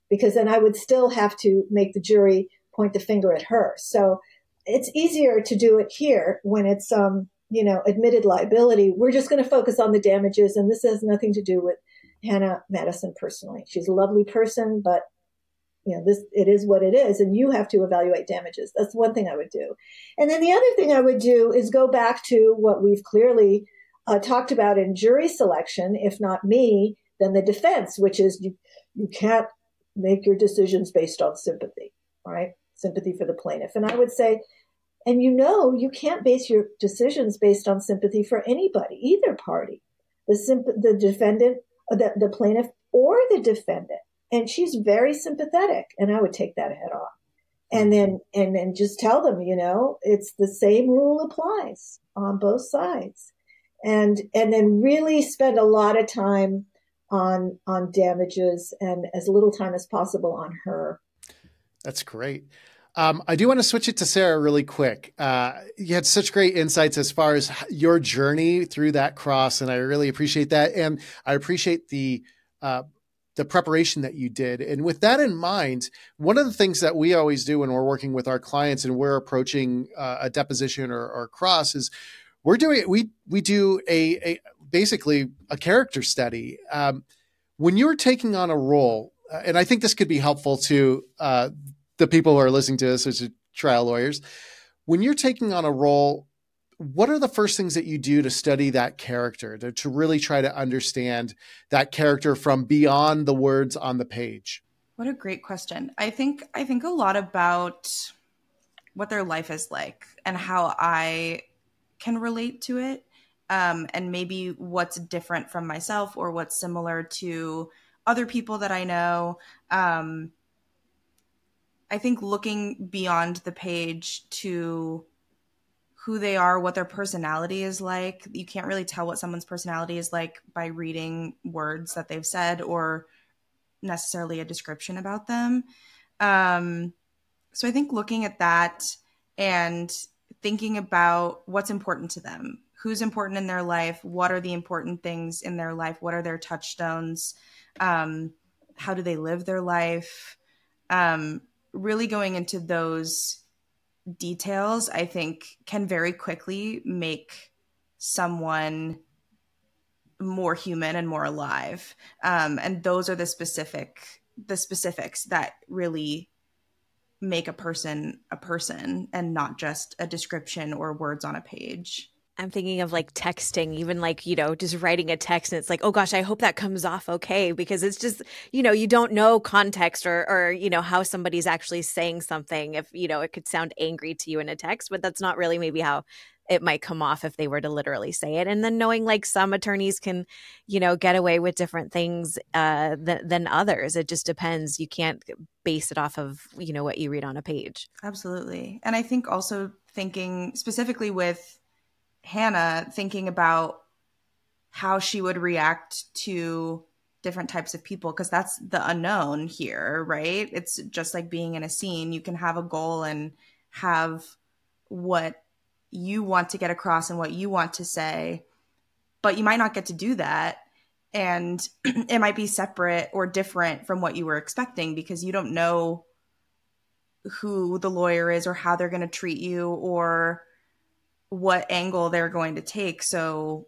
[SPEAKER 1] because then I would still have to make the jury point the finger at her. So it's easier to do it here when it's, admitted liability. We're just going to focus on the damages, and this has nothing to do with Hannah Madison personally. She's a lovely person, but it is what it is, and you have to evaluate damages. That's one thing I would do. And then the other thing I would do is go back to what we've clearly talked about in jury selection. If not me, then the defense, which is you can't make your decisions based on sympathy, right? Sympathy for the plaintiff. And I would say, and you can't base your decisions based on sympathy for anybody, either party, the defendant, the plaintiff, or the defendant. And she's very sympathetic, and I would take that head on. And then just tell them, it's the same rule applies on both sides. And then really spend a lot of time on damages and as little time as possible on her.
[SPEAKER 3] That's great. I do want to switch it to Sarah really quick. You had such great insights as far as your journey through that cross, and I really appreciate that. And I appreciate the preparation that you did. And with that in mind, one of the things that we always do when we're working with our clients and we're approaching a deposition or cross is we do a basically a character study. When you're taking on a role, and I think this could be helpful to the people who are listening to this as trial lawyers, when you're taking on a role, what are the first things that you do to study that character, to really try to understand that character from beyond the words on the page?
[SPEAKER 2] What a great question. I think a lot about what their life is like and how I can relate to it, and maybe what's different from myself or what's similar to other people that I know. I think looking beyond the page to who they are, what their personality is like. You can't really tell what someone's personality is like by reading words that they've said or necessarily a description about them. So I think looking at that and thinking about what's important to them, who's important in their life, what are the important things in their life, what are their touchstones, how do they live their life, really going into those details, I think, can very quickly make someone more human and more alive. And those are the specifics that really make a person and not just a description or words on a page.
[SPEAKER 5] I'm thinking of like texting, even like, just writing a text and it's like, oh gosh, I hope that comes off okay, because it's just, you don't know context or how somebody's actually saying something. If, it could sound angry to you in a text, but that's not really maybe how it might come off if they were to literally say it. And then knowing like some attorneys can, get away with different things than others. It just depends. You can't base it off of, what you read on a page.
[SPEAKER 2] Absolutely. And I think also thinking specifically with Hannah, thinking about how she would react to different types of people, because that's the unknown here, right? It's just like being in a scene. You can have a goal and have what you want to get across and what you want to say, but you might not get to do that. And it might be separate or different from what you were expecting because you don't know who the lawyer is or how they're going to treat you or what angle they're going to take. So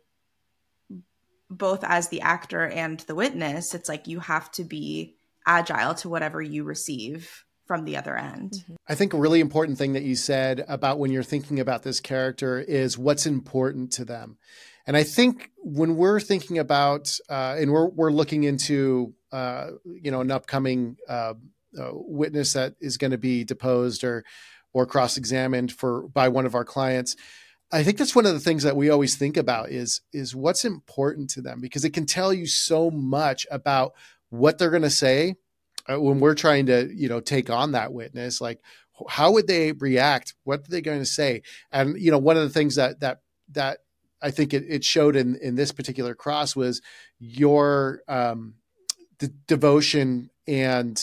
[SPEAKER 2] both as the actor and the witness, it's like you have to be agile to whatever you receive from the other end. Mm-hmm.
[SPEAKER 3] I think a really important thing that you said about when you're thinking about this character is what's important to them. And I think when we're thinking about, and we're looking into, an upcoming witness that is going to be deposed or cross-examined by one of our clients, I think that's one of the things that we always think about is what's important to them, because it can tell you so much about what they're going to say when we're trying to, take on that witness. Like, how would they react? What are they going to say? And, one of the things that I think it showed in this particular cross was your the devotion and,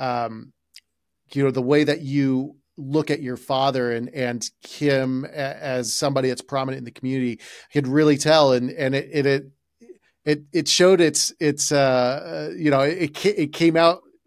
[SPEAKER 3] the way that you look at your father and him as somebody that's prominent in the community. I could really tell. And it showed it came out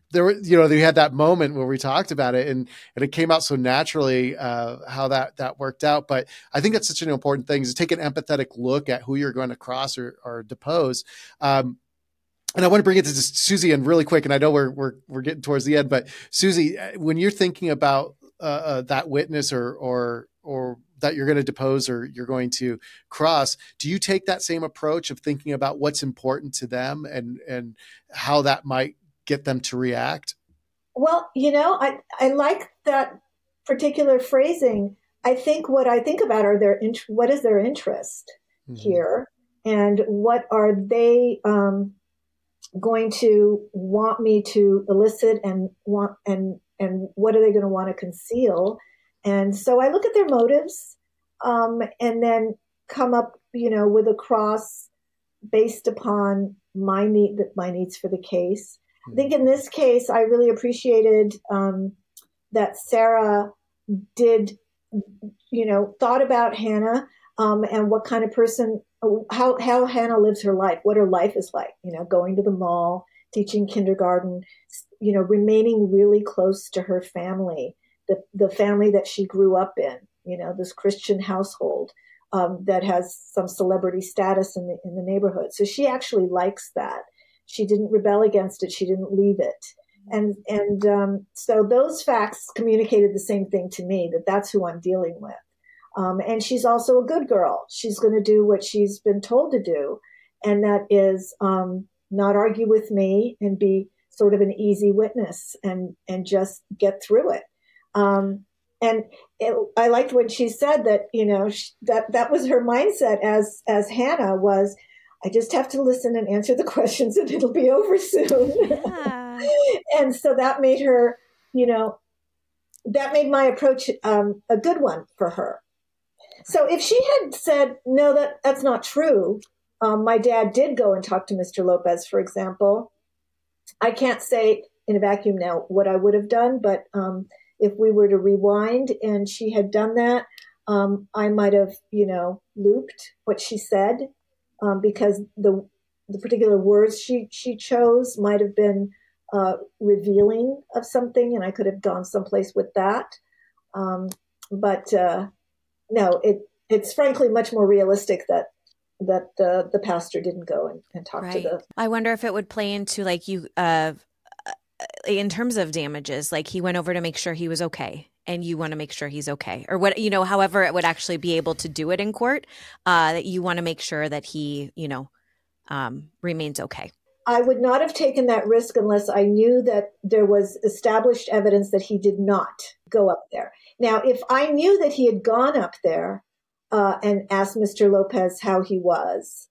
[SPEAKER 3] there were, they had that moment where we talked about it, and it came out so naturally how that worked out. But I think that's such an important thing, is to take an empathetic look at who you're going to cross or depose. And I want to bring it to Susie and really quick, and I know we're getting towards the end, but Susie, when you're thinking about that witness or that you're going to depose or you're going to cross, do you take that same approach of thinking about what's important to them and how that might get them to react?
[SPEAKER 1] Well, I like that particular phrasing. I think what I think about are what is their interest here, and what are they going to want me to elicit and what are they going to want to conceal? And so I look at their motives, and then come up, with a cross based upon my needs for the case. I think in this case, I really appreciated that Sarah did, thought about Hannah and what kind of person, how Hannah lives her life, what her life is like, going to the mall, teaching kindergarten, remaining really close to her family, the family that she grew up in, this Christian household that has some celebrity status in the neighborhood. So she actually likes that. She didn't rebel against it. She didn't leave it. And so those facts communicated the same thing to me, that's who I'm dealing with. And she's also a good girl. She's going to do what she's been told to do. And that is not argue with me and be sort of an easy witness and just get through it. I liked when she said that, that was her mindset as Hannah was, I just have to listen and answer the questions and it'll be over soon. Yeah. And so that made her, that made my approach a good one for her. So if she had said, no, that's not true. My dad did go and talk to Mr. Lopez, for example. I can't say in a vacuum now what I would have done, but if we were to rewind and she had done that, I might have, looped what she said. Because the particular words she chose might have been revealing of something, and I could have gone someplace with that. But no, it's frankly much more realistic that the pastor didn't go and talk to the.
[SPEAKER 5] I wonder if it would play into like you in terms of damages, like he went over to make sure he was okay. And you want to make sure he's okay, or what, however it would actually be able to do it in court, that you want to make sure that he, remains okay.
[SPEAKER 1] I would not have taken that risk unless I knew that there was established evidence that he did not go up there. Now, if I knew that he had gone up there and asked Mr. Lopez how he was,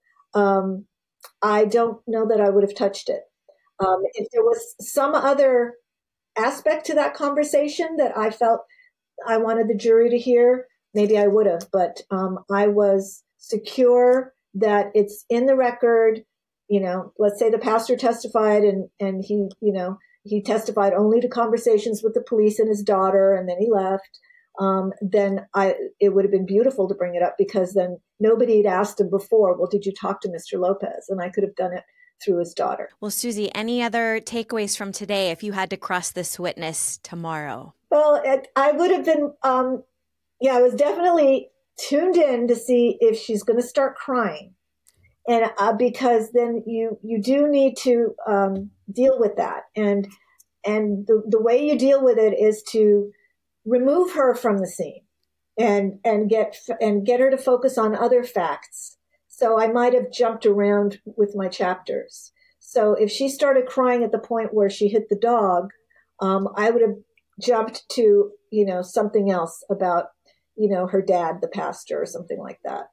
[SPEAKER 1] I don't know that I would have touched it. If there was some other aspect to that conversation that I felt I wanted the jury to hear, maybe I would have, but I was secure that it's in the record. Let's say the pastor testified and he, he testified only to conversations with the police and his daughter, and then he left. Then it would have been beautiful to bring it up, because then nobody had asked him before, well, did you talk to Mr. Lopez? And I could have done it through his daughter.
[SPEAKER 5] Well, Susie, any other takeaways from today if you had to cross this witness tomorrow?
[SPEAKER 1] Well, I would have been, I was definitely tuned in to see if she's going to start crying. And because then you do need to deal with that. And the way you deal with it is to remove her from the scene and get her to focus on other facts. So I might have jumped around with my chapters. So if she started crying at the point where she hit the dog, I would have jumped to, something else about, her dad, the pastor, or something like that.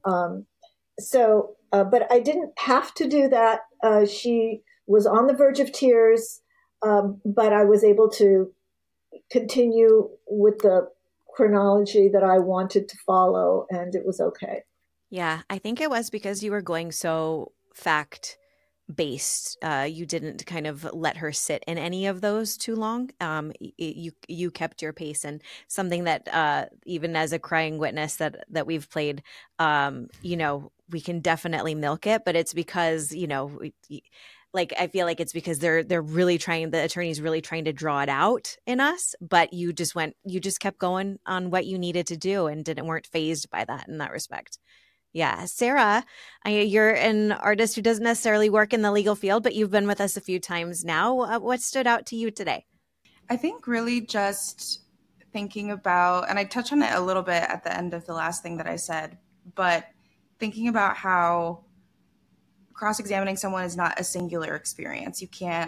[SPEAKER 1] But I didn't have to do that. She was on the verge of tears, but I was able to continue with the chronology that I wanted to follow, and it was okay.
[SPEAKER 5] Yeah, I think it was because you were going so fact-based. You didn't kind of let her sit in any of those too long. You kept your pace, and something that even as a crying witness that we've played, we can definitely milk it, but it's because, like, I feel like it's because the attorney's really trying to draw it out in us, but you just kept going on what you needed to do and weren't fazed by that in that respect. Yeah. Sarah, you're an artist who doesn't necessarily work in the legal field, but you've been with us a few times now. What stood out to you today?
[SPEAKER 2] I think really just thinking about, and I touched on it a little bit at the end of the last thing that I said, but thinking about how cross-examining someone is not a singular experience. You can't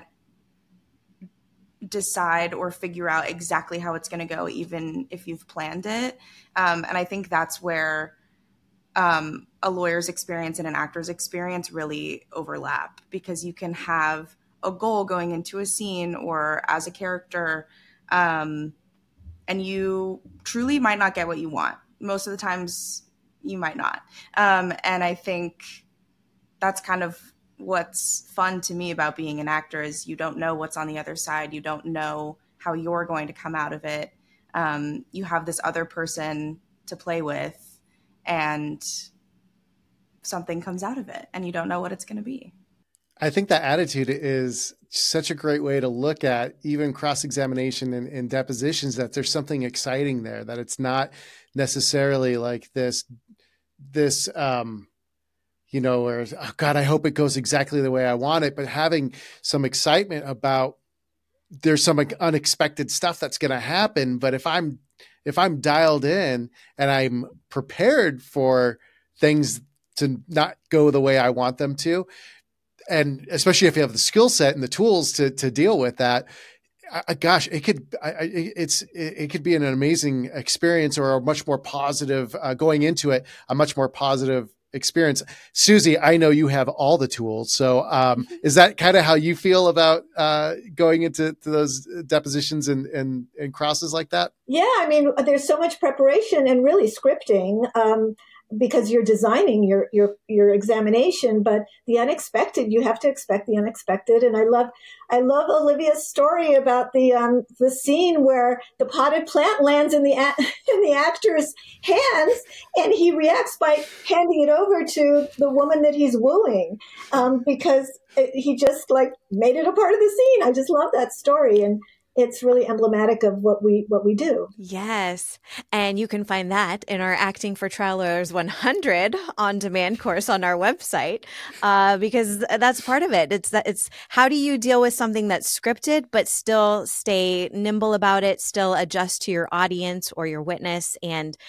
[SPEAKER 2] decide or figure out exactly how it's going to go, even if you've planned it. And I think that's where a lawyer's experience and an actor's experience really overlap, because you can have a goal going into a scene or as a character, and you truly might not get what you want. Most of the times you might not. And I think that's kind of what's fun to me about being an actor, is you don't know what's on the other side. You don't know how you're going to come out of it. You have this other person to play with, and something comes out of it and you don't know what it's going to be.
[SPEAKER 3] I think that attitude is such a great way to look at even cross-examination and depositions, that there's something exciting there, that it's not necessarily like this, or, oh God, I hope it goes exactly the way I want it, but having some excitement about there's some unexpected stuff that's going to happen. But if I'm dialed in and I'm prepared for things to not go the way I want them to, and especially if you have the skill set and the tools to deal with that, gosh, it could be an amazing experience, or a much more positive going into it, a much more positive experience. Susie, I know you have all the tools. So is that kind of how you feel about going into those depositions and crosses like that?
[SPEAKER 1] Yeah, I mean, there's so much preparation and really scripting. Because you're designing your examination, but the unexpected, you have to expect the unexpected. And I love Olivia's story about the scene where the potted plant lands in the actor's hands, and he reacts by handing it over to the woman that he's wooing, because he just like made it a part of the scene. I just love that story, and it's really emblematic of what we do.
[SPEAKER 5] Yes. And you can find that in our Acting for Trial Lawyers 100 on-demand course on our website, because that's part of it. It's how do you deal with something that's scripted, but still stay nimble about it, still adjust to your audience or your witness. And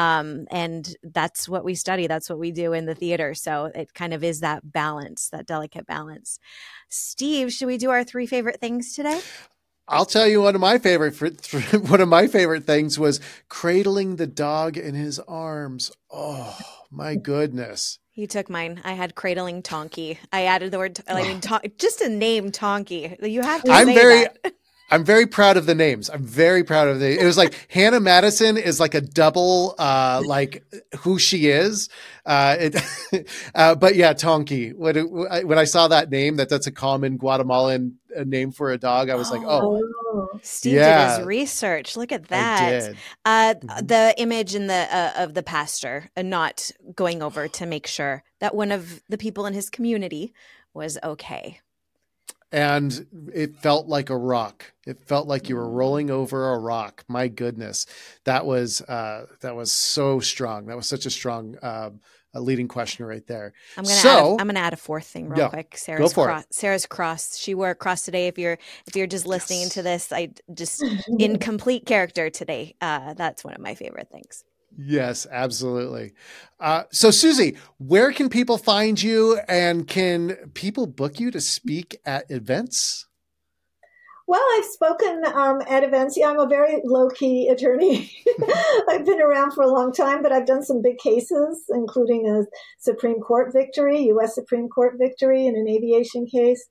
[SPEAKER 5] that's what we study. That's what we do in the theater. So it kind of is that balance, that delicate balance. Steve, should we do our 3 favorite things today?
[SPEAKER 3] I'll tell you, one of my favorite things was cradling the dog in his arms. Oh my goodness.
[SPEAKER 5] You took mine. I had cradling Tonky. I added the word, just a name Tonky. You have to say that.
[SPEAKER 3] I'm very proud of the names. It was like Hannah Madison is like a double, like who she is. But yeah, Tonky. When I saw that name, that's a common Guatemalan name for a dog, I was like, oh.
[SPEAKER 5] Steve did his research. Look at that.
[SPEAKER 3] I did.
[SPEAKER 5] The image in of the pastor, not going over to make sure that one of the people in his community was okay.
[SPEAKER 3] And it felt like a rock. It felt like you were rolling over a rock. My goodness, that was so strong. That was such a strong leading question right there. I'm
[SPEAKER 5] gonna add a 4th thing real quick.
[SPEAKER 3] Sarah's
[SPEAKER 5] cross. She wore a cross today. If you're just listening to this, I just in complete character today. That's one of my favorite things.
[SPEAKER 3] Yes, absolutely. So Susie, where can people find you, and can people book you to speak at events?
[SPEAKER 1] Well, I've spoken at events. Yeah, I'm a very low-key attorney. I've been around for a long time, but I've done some big cases, including a Supreme Court victory, U.S. Supreme Court victory in an aviation case.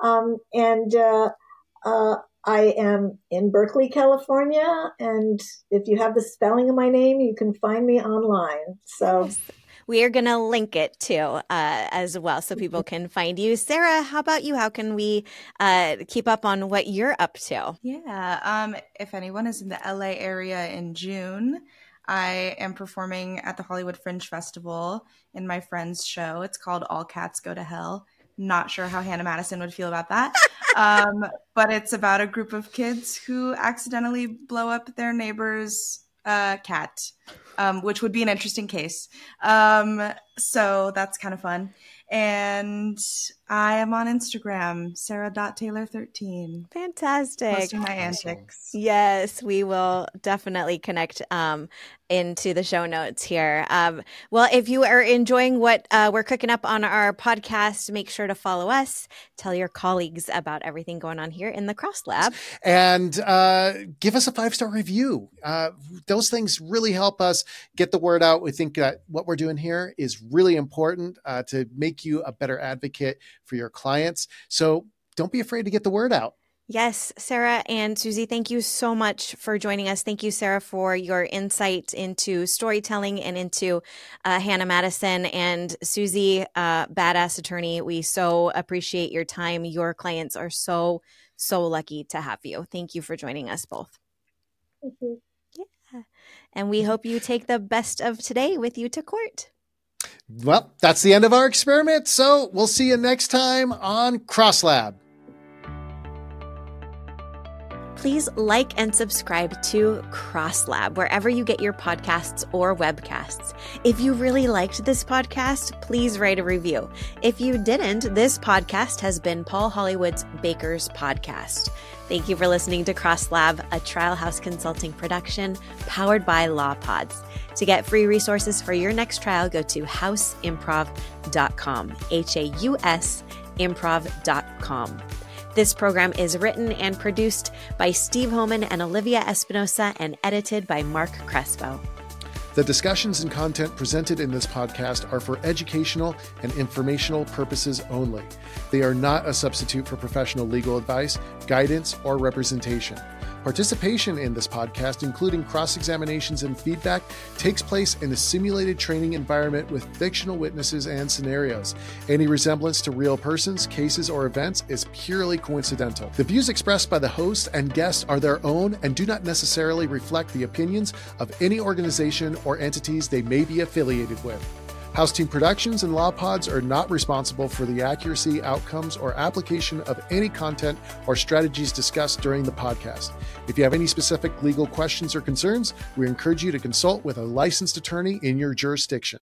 [SPEAKER 1] I am in Berkeley, California, and if you have the spelling of my name, you can find me online. So
[SPEAKER 5] we are going to link it too as well, so people can find you. Sarah, how about you? How can we keep up on what you're up to?
[SPEAKER 2] Yeah, if anyone is in the LA area in June, I am performing at the Hollywood Fringe Festival in my friend's show. It's called All Cats Go to Hell. Not sure how Hannah Madison would feel about that. But it's about a group of kids who accidentally blow up their neighbor's cat, which would be an interesting case. So that's kind of fun. And I am on Instagram, sarah.taylor13.
[SPEAKER 5] Fantastic.
[SPEAKER 2] Posting my antics.
[SPEAKER 5] Yes, we will definitely connect into the show notes here. Well, if you are enjoying what we're cooking up on our podcast, make sure to follow us. Tell your colleagues about everything going on here in the Cross Lab.
[SPEAKER 3] And give us a 5-star review. Those things really help us get the word out. We think that what we're doing here is really important to make you a better advocate for your clients. So don't be afraid to get the word out.
[SPEAKER 5] Yes, Sarah and Susie, thank you so much for joining us. Thank you, Sarah, for your insight into storytelling and into Hannah Madison, and Susie, badass attorney. We so appreciate your time. Your clients are so lucky to have you. Thank you for joining us both.
[SPEAKER 1] Thank you.
[SPEAKER 5] Yeah. And we hope you take the best of today with you to court.
[SPEAKER 3] Well, that's the end of our experiment. So we'll see you next time on Cross Lab.
[SPEAKER 5] Please like and subscribe to Cross Lab wherever you get your podcasts or webcasts. If you really liked this podcast, please write a review. If you didn't, this podcast has been Paul Hollywood's Baker's Podcast. Thank you for listening to Cross Lab, a Trial House Consulting production powered by Law Pods. To get free resources for your next trial, go to hausimprov.com, HAUS improv.com. This program is written and produced by Steve Homan and Olivia Espinosa and edited by Mark Crespo.
[SPEAKER 3] The discussions and content presented in this podcast are for educational and informational purposes only. They are not a substitute for professional legal advice, guidance, or representation. Participation in this podcast, including cross-examinations and feedback, takes place in a simulated training environment with fictional witnesses and scenarios. Any resemblance to real persons, cases, or events is purely coincidental. The views expressed by the host and guests are their own and do not necessarily reflect the opinions of any organization or entities they may be affiliated with. House Team Productions and Law Pods are not responsible for the accuracy, outcomes, or application of any content or strategies discussed during the podcast. If you have any specific legal questions or concerns, we encourage you to consult with a licensed attorney in your jurisdiction.